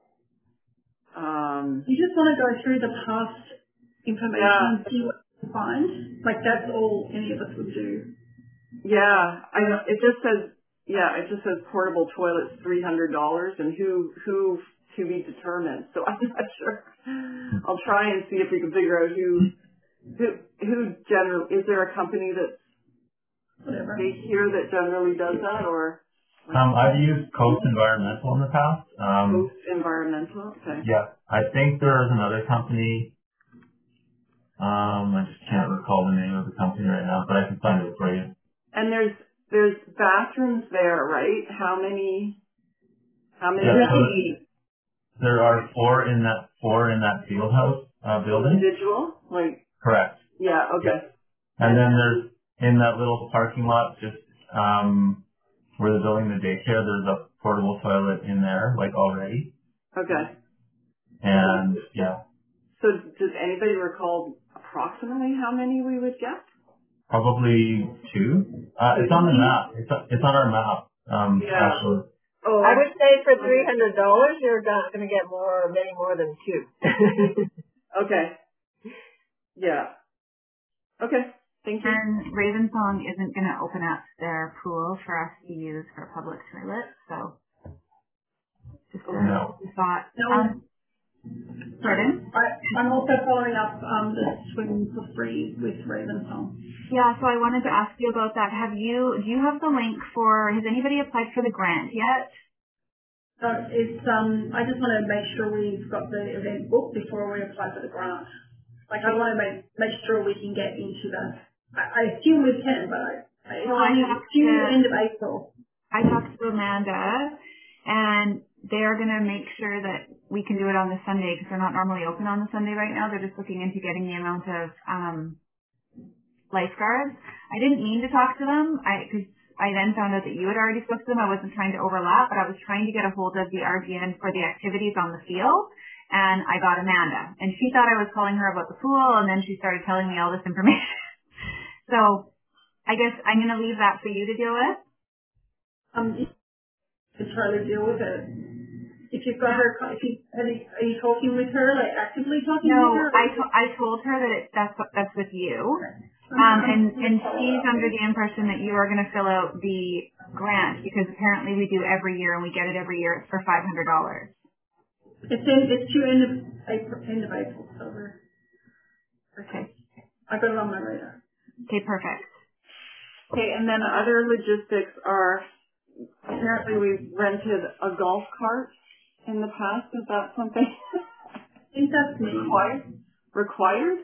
um, You just want to go through the past information Yeah. and see what you can find. Like that's all any of us would do. yeah, I know it just says yeah, it just says portable toilets three hundred dollars and who who to be determined. So I'm not sure. I'll try and see if we can figure out who who who generally is there a company that's Whatever. based here that generally does that or Um, I've used Coast Environmental in the past. Um, Coast Environmental? Okay. yeah, I think there is another company. Um, I just can't recall the name of the company right now, but I can find it for you. And there's there's bathrooms there, right? How many? How many? Yeah, so Really there are four in that four in that field house uh, building. individual? Like Correct. yeah, okay, And then there's in that little parking lot, just um, where they're building the daycare. There's a portable toilet in there, like already. okay. And yeah, So does anybody recall approximately how many we would get? probably two. Uh, it's on the map. It's it's on our map. Um, Yeah. actually. Oh, I would say for three hundred dollars, you're not going to get more, many more than two. okay. Yeah. Okay. Thank you. And Ravensong isn't going to open up their pool for us to use for public toilets, so just a No. thought. No. Um, pardon? I, I'm also following up um, the swim for free with Ravensong. Yeah, so I wanted to ask you about that. Have you, do you have the link for, has anybody applied for the grant yet? So it's um I just want to make sure we've got the event booked before we apply for the grant. Like I want to make make sure we can get into the. I, I assume we can, but I, I So I assume talked assume to- the end of April. I talked to Amanda, and they're going to make sure that we can do it on the Sunday because they're not normally open on the Sunday right now. They're just looking into getting the amount of um, lifeguards. I didn't mean to talk to them I because I then found out that you had already spoken to them. I wasn't trying to overlap, but I was trying to get a hold of the R G N for the activities on the field, and I got Amanda. And she thought I was calling her about the pool, and then she started telling me all this information. So I guess I'm going to leave that for you to deal with. Um, to try to deal with it. If you've got her, if you, have you, are you talking with her, like actively talking No, with her? I, to- I told her that it, that's that's with you, um, and and she's under the impression that you are going to fill out the grant because apparently we do every year and we get it every year. It's for five hundred dollars. It's in, it's due end of April, end of April, so we're, Okay. I got it on my radar. Okay, perfect. Okay, and then other logistics are apparently we've rented a golf cart in the past. Is that something I think that's me. required? Required?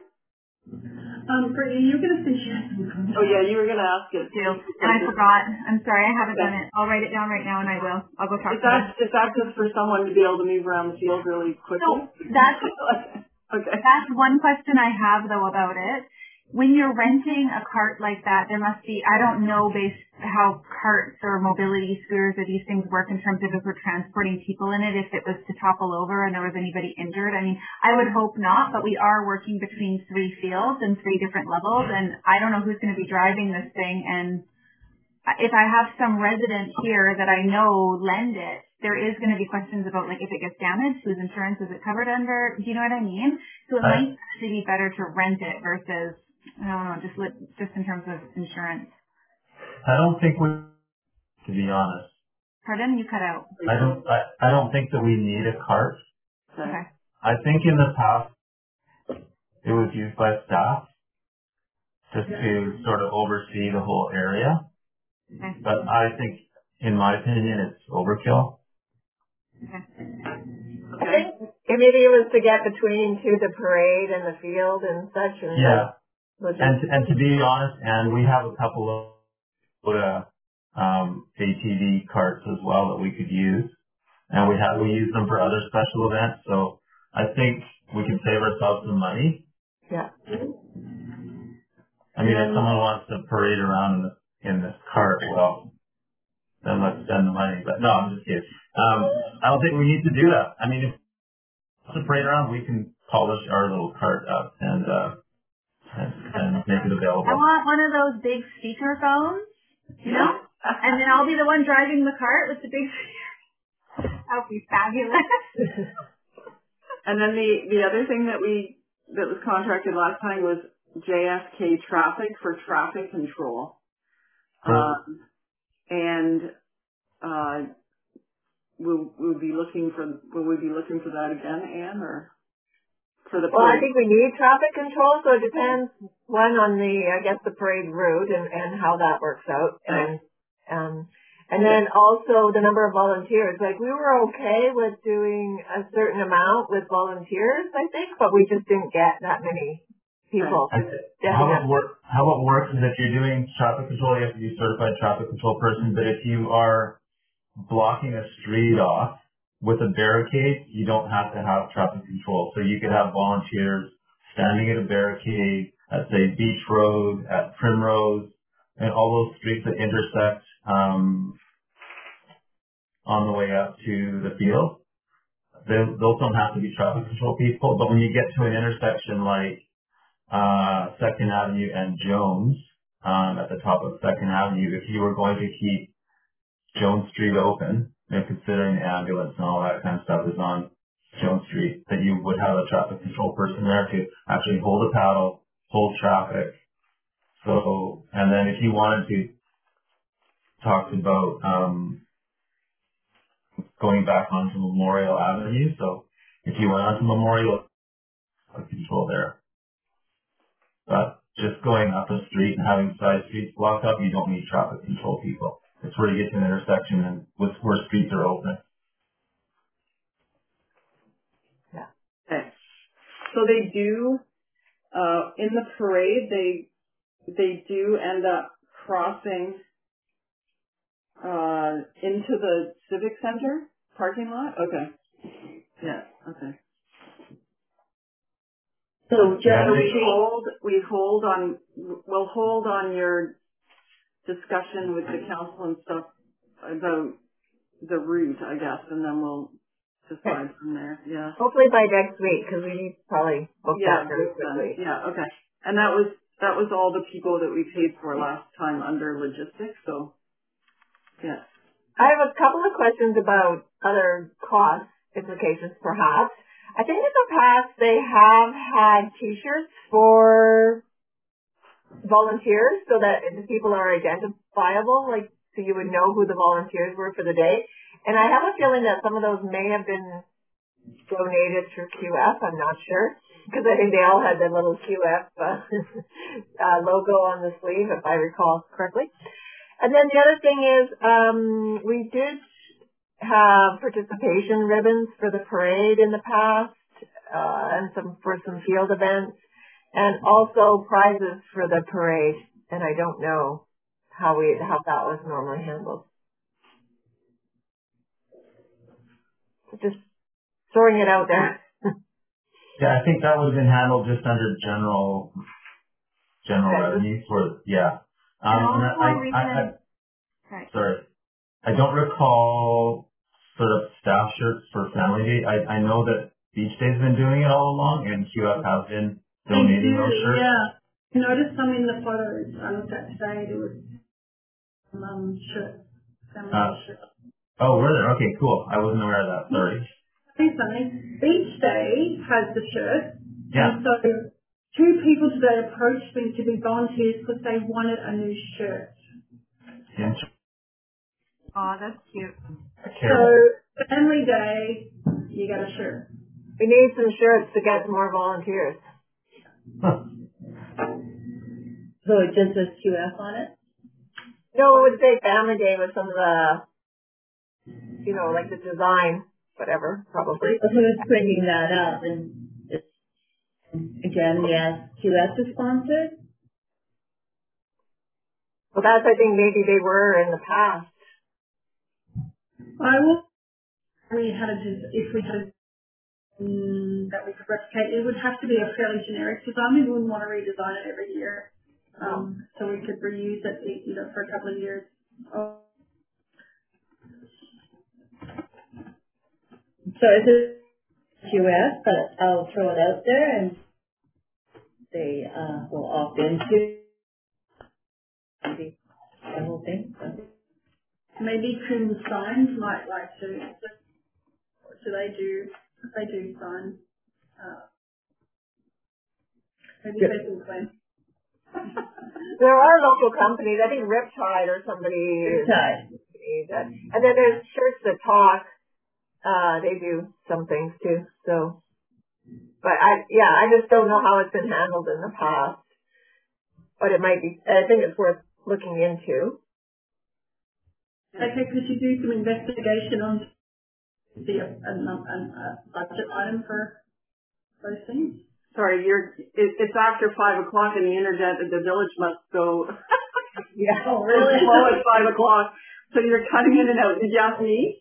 Um, Brittany, you're going to finish it. Oh yeah, you were gonna ask it. Too. And I forgot. I'm sorry, I haven't done it. I'll write it down right now and I will. I'll go talk Is to them. that is that just for someone to be able to move around the field really quickly? So that's okay. That's one question I have though about it. When you're renting a cart like that, there must be, I don't know based how carts or mobility scooters or these things work in terms of if we're transporting people in it, if it was to topple over and there was anybody injured. I mean, I would hope not, but we are working between three fields and three different levels, and I don't know who's going to be driving this thing. And if I have some resident here that I know lend it, there is going to be questions about like if it gets damaged, whose insurance is it covered under? Do you know what I mean? So it might actually be better to rent it versus, I don't know, just li- just in terms of insurance. I don't think we, to be honest, Pardon? You cut out. I don't, I, I don't think that we need a cart. Okay. I think in the past it was used by staff just to sort of oversee the whole area. Okay. But I think, in my opinion, it's overkill. Okay. I think maybe it was to get between to the parade and the field and such. And Yeah. was And, and to be honest, and we have a couple of uh, um, A T V carts as well that we could use. And we have, we use them for other special events. So I think we can save ourselves some money. yeah. I mean, if someone wants to parade around in this, in this cart, well, then let's spend the money. But no, I'm just kidding. Um, I don't think we need to do that. I mean, if to parade around, we can polish our little cart up and, uh, and, and make it available. I want one of those big speaker phones, you know? And then I'll be the one driving the cart with the big speaker. That would be fabulous. And then the the other thing that we that was contracted last time was J F K traffic for traffic control. Um, and uh, we'll we'll be looking for will we be looking for that again, Anne, or for the Well, I parade? think we need traffic control, so it depends, one, on the, I guess, the parade route and, and how that works out. And, um, and then also the number of volunteers. Like, we were okay with doing a certain amount with volunteers, I think, but we just didn't get that many people. I- How it, work, how it works is if you're doing traffic control, you have to be a certified traffic control person. But if you are blocking a street off with a barricade, you don't have to have traffic control. So you could have volunteers standing at a barricade at, say, Beach Road, at Primrose, and all those streets that intersect um, on the way up to the field. They, those don't have to be traffic control people. But when you get to an intersection like uh, Second Avenue and Jones, um, at the top of Second Avenue, if you were going to keep Jones Street open, and considering the ambulance and all that kind of stuff is on Jones Street, that you would have a traffic control person there to actually hold a paddle, hold traffic. So, and then if you wanted to talk about um, going back onto Memorial Avenue, so if you went onto Memorial, traffic control there. But just going up a street and having side streets blocked up, you don't need traffic control people. It's where you get to an intersection and with where streets are open. so they do, uh, in the parade, they, they do end up crossing, uh, into the Civic Center parking lot? Okay. Yeah, okay. So So just we hold, we hold on, we'll hold on your discussion with the council and stuff about the route, I guess, and then we'll decide from there. Yeah. Hopefully by next week, because we need to probably book Yeah, that very book that. quickly. Yeah, okay. And that was, that was all the people that we paid for last time under logistics, so, yeah. I have a couple of questions about other cost implications, perhaps. I think in the past they have had T-shirts for volunteers so that the people are identifiable, like so you would know who the volunteers were for the day. And I have a feeling that some of those may have been donated through Q F. I'm not sure because I think they all had the little Q F uh, uh, logo on the sleeve, if I recall correctly. And then the other thing is um, we did have participation ribbons for the parade in the past uh, and some for some field events. And also prizes for the parade, and I don't know how we how that was normally handled. So just throwing it out there. Yeah, I think that would have been handled just under general general Okay. revenue for yeah. Um, And and also I, I, recent, I, I sorry. sorry, I don't recall sort of staff shirts for Family Day. I I know that Beach Day's been doing it all along, and Q F has been They donating do, those shirts. yeah. I noticed some in the photos I looked at today. There was some um, shirts, family Uh, shirts. oh, were there? Okay, cool. I wasn't aware of that. Sorry. Say something. Beach Day has the shirt, Yeah. and so two people today approached me to be volunteers because they wanted a new shirt. Yeah. Oh, that's cute. I So care. Family Day, you got a shirt. We need some shirts to get more volunteers. Huh. so it just says Q F on it. No, it would say Family Day with some of the, you know, like the design, whatever, probably. So who's printing that up? And it's, again, yes, Q F is sponsored. Well, that's I think maybe they were in the past. I will. We had a des- if we had a mm, that we could replicate, it would have to be a fairly generic design. We wouldn't want to redesign it every year, um, so we could reuse it, you know, for a couple of years. Oh, So it's a Q F, but I'll throw it out there and they uh, will opt into maybe the whole thing. So. maybe Coon Signs might like to. Do they do? They do signs. Uh, maybe Yeah. they can claim. There are local companies. I think Riptide or somebody. Riptide. That, and then there's Shirts That Talk. Uh, they do some things too. So, but I, yeah, I just don't know how it's been handled in the past. But it might be. I think it's worth looking into. Okay, could you do some investigation on the a, a, a budget item for those things? Sorry, you're, it, it's after five o'clock and the internet, the village must go. Yeah. Oh, really? Slow at five o'clock. So you're cutting in and out. Did you ask me?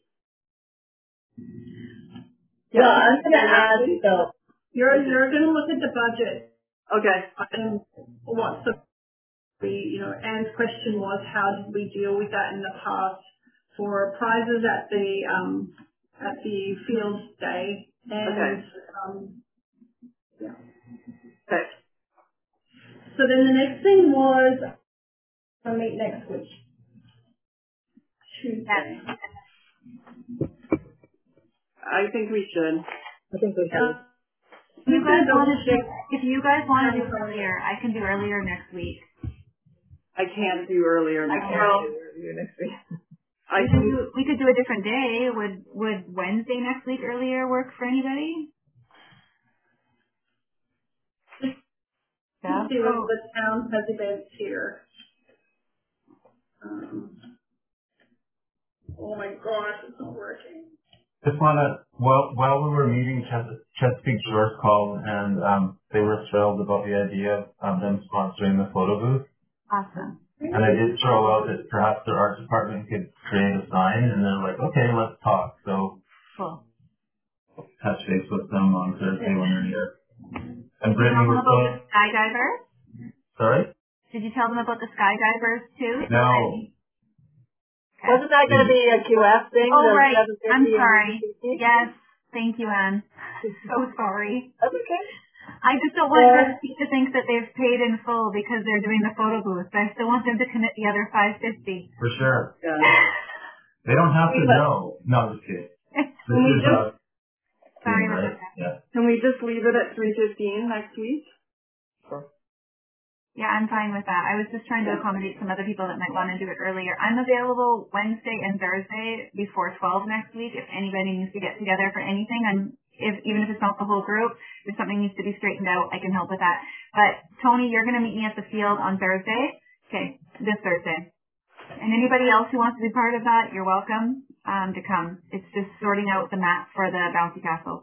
Well, I'm going to add, so, You're you're going to look at the budget Okay. and what's the we you know Anne's question was how did we deal with that in the past for prizes at the um at the field day and Okay. um yeah. Okay. So then the next thing was I'll meet next week. Tuesday. I think we should. I think we should. Uh, If you guys want to do, check. if you guys want to do earlier, I can do earlier next week. I can't do earlier I next can't week. do review next week. I We could can, do, we could do a different day. Would would Wednesday next week earlier work for anybody? Yeah. See what the town has events here. Um, oh my gosh, it's not working. Just want to, while, while we were meeting, Ches- Chesapeake Shores called, and um, they were thrilled about the idea of them sponsoring the photo booth. Awesome. And I did throw out that perhaps their art department could create a sign, and they're like, okay, let's talk. So Cool. touch base with them on Thursday when they're here. And Did you tell Brittany them was about so, the skydivers? sorry? Did you tell them about the skydivers too? No. Okay. Wasn't that going to be a Q F thing? Oh, the right. seven fifty I'm and sorry. the fifty? Yes. Thank you, Anne. So sorry. That's okay. I just don't want them to think that they've paid in full because they're doing the photo booth. I still want them to commit the other five fifty. For sure. Yeah. They don't have to know. No, just kidding. This is, uh, Sorry thing, about right? that. Yeah. Can we just leave it at three fifteen next week? Yeah, I'm fine with that. I was just trying to accommodate some other people that might want to do it earlier. I'm available Wednesday and Thursday before twelve next week if anybody needs to get together for anything. I'm, if, even if it's not the whole group, if something needs to be straightened out, I can help with that. But Tony, you're going to meet me at the field on Thursday. Okay, this Thursday. And anybody else who wants to be part of that, you're welcome um, to come. It's just sorting out the map for the bouncy castle.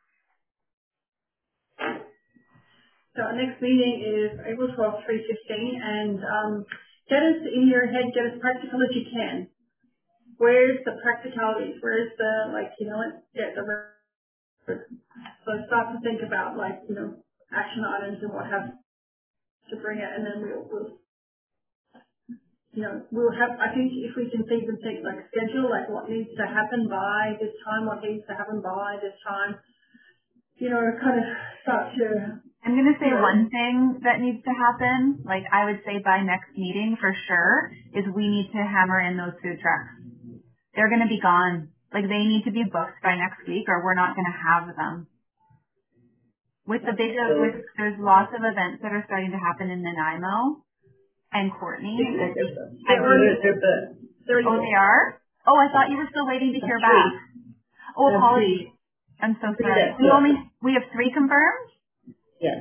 So our next meeting is April twelfth, three fifteen, and um, get us in your head, get as practical as you can. Where's the practicalities? Where's the, like, you know, get the, so start to think about, like, you know, action items and what have to bring it, and then we'll, we'll you know, we'll have, I think if we can think and think like schedule, like what needs to happen by this time, what needs to happen by this time, you know, kind of start to. I'm going to say one thing that needs to happen, like I would say by next meeting for sure, is we need to hammer in those food trucks. They're going to be gone. Like they need to be booked by next week or we're not going to have them. With the big, with, there's lots of events that are starting to happen in Nanaimo and Courtney. They're already, they're booked. Oh, they are? Oh, I thought you were still waiting to hear back. Oh, apologies. I'm so sorry. We only, we have three confirmed? Yes.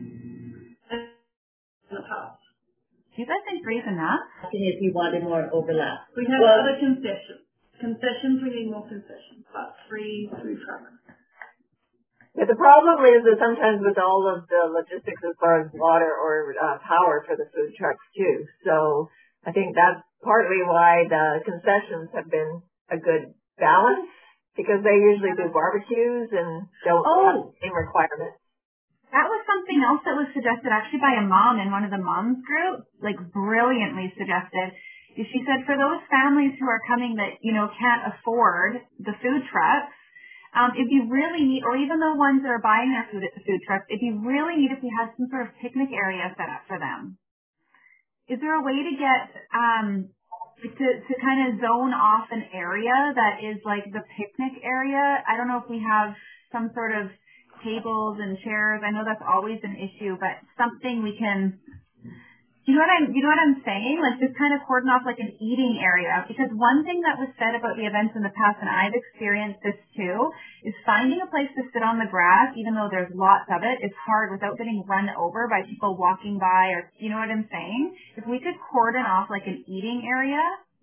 In the past. Do you guys think three is enough? Asking if you wanted more overlap. We have Well, other concessions. Concessions, we need more concessions, but three food trucks. Yeah, the problem is that sometimes with all of the logistics as far as water or uh, power for the food trucks too. So I think that's partly why the concessions have been a good balance because they usually do barbecues and don't Oh. have the same requirements. That was something else that was suggested actually by a mom in one of the moms group, like brilliantly suggested. She said for those families who are coming that, you know, can't afford the food trucks, um, it'd be really neat, or even the ones that are buying their food at the food trucks, it'd be really neat if we had some sort of picnic area set up for them. Is there a way to get, um, to, to kind of zone off an area that is like the picnic area? I don't know if we have some sort of tables and chairs. I know that's always an issue, but something we can, you know what I'm, you know what I'm saying? Like just kind of cordon off like an eating area. Because one thing that was said about the events in the past, and I've experienced this too, is finding a place to sit on the grass, even though there's lots of it, is hard without getting run over by people walking by or, you know what I'm saying? If we could cordon off like an eating area.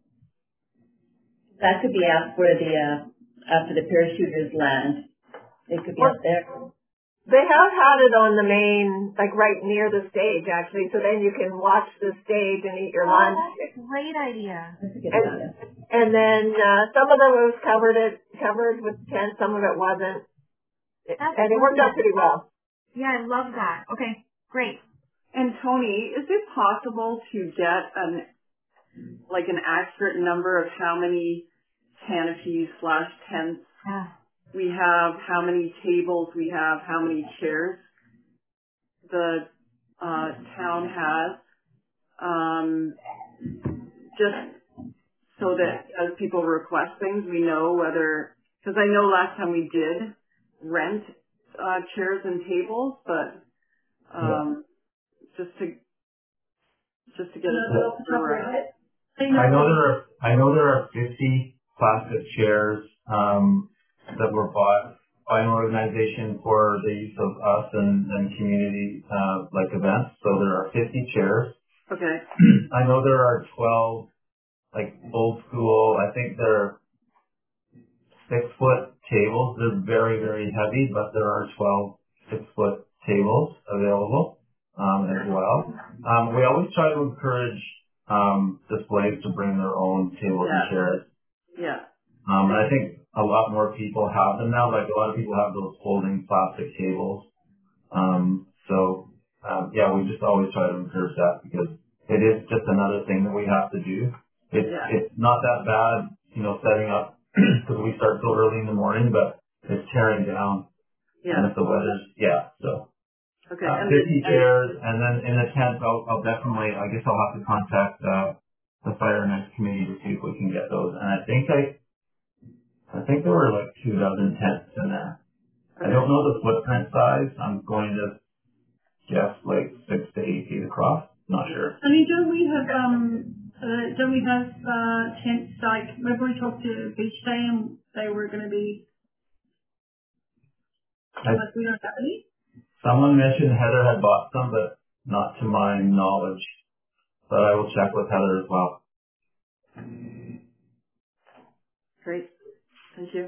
that could be up where the, uh, after the parachuters land. They could be Well, up there. They have had it on the main, like right near the stage actually, so then you can watch the stage and eat your Oh, lunch. that's a great idea. That's a good And, idea. and then uh, some of them was covered it covered with tents, some of it wasn't. That's and it worked out pretty well. Yeah, I love that. Okay, great. And Tony, is it possible to get an like an accurate number of how many canopies slash tents Yeah. we have, how many tables we have, how many chairs the uh, town has, um, just so that as people request things, we know whether, because I know last time we did rent uh, chairs and tables, but um, just to just to get a sense for it. I know there are I know there are fifty plastic chairs um, that were bought by an organization for the use of us and, and community uh, like events. So there are fifty chairs. Okay. I know there are twelve like old school. I think they're six foot tables. They're very, very heavy, but there are twelve six-foot tables available um, as well. Um, we always try to encourage um, displays to bring their own tables Yeah. and chairs. Yeah. Um, and I think a lot more people have them now. Like a lot of people have those folding plastic tables. Um, so, um, yeah, we just always try to encourage that because it is just another thing that we have to do. It's, Yeah. it's not that bad, you know, setting up because we start so early in the morning, but it's tearing down. Yeah. And if the weather's, yeah, so. Okay. Uh, And fifty the, chairs, and then in the tent, I'll, I'll definitely, I guess I'll have to contact, uh, the Fire and Ice Committee to see if we can get those. And I think I, I think there were like two dozen tents in there. okay. I don't know the footprint size. I'm going to guess like six to eight feet across. Not sure. I mean, don't we have um, uh, don't we have uh, tents like? Remember we talked to Beach Day and they were going to be I, like we don't have any. someone mentioned Heather had bought some, but not to my knowledge. But I will check with Heather as well. Great. Thank you.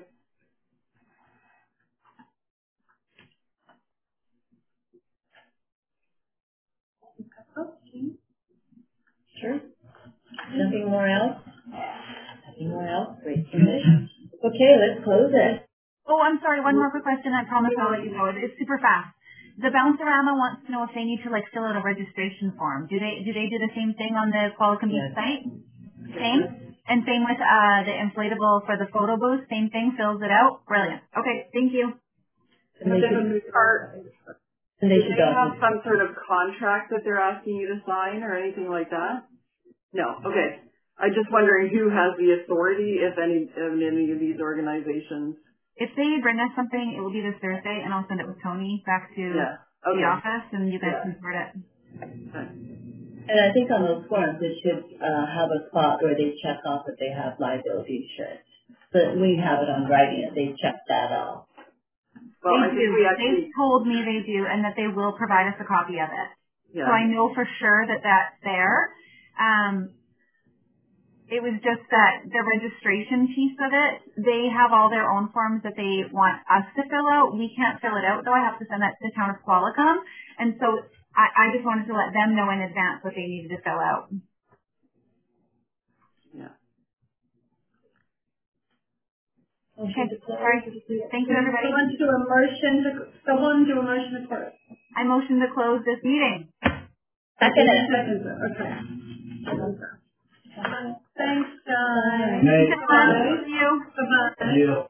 Sure. Nothing more else? Nothing more else? Great finish. Okay, let's close it. Oh, I'm sorry. One more quick question. I promise I'll let you go. It's super fast. The Bounce-A-Rama wants to know if they need to like fill out a registration form. Do they do they do the same thing on the Qualicum Beach Yes. site? Same? And same with uh the inflatable for the photo booth, same thing, fills it out? Brilliant. Okay, thank you. And they should, Are, and they do should they have also, some sort of contract that they're asking you to sign or anything like that? No. Okay. I'm just wondering who has the authority, if any, of any of these organizations. If they bring us something, it will be this Thursday, and I'll send it with Tony back to Yeah. the Okay. office, and you guys Yeah. can sort it. Okay. and I think on those forms, it should uh, have a spot where they check off that they have liability insurance. But we have it on writing, they check that off. Well, I They think do. we They actually, told me they do, and that they will provide us a copy of it. So I yeah. know for sure that that's there. Um, it was just that the registration piece of it, they have all their own forms that they want us to fill out. We can't fill it out, though. I have to send that to the town of Qualicum. And so I, I just wanted to let them know in advance what they needed to fill out. Yeah. Okay, sorry. Thank you, everybody. Someone do a motion to someone do a motion to close. I motion to close this meeting. Second it. Okay. Thanks, guys. Hey. Thank you. Bye-bye. Yeah.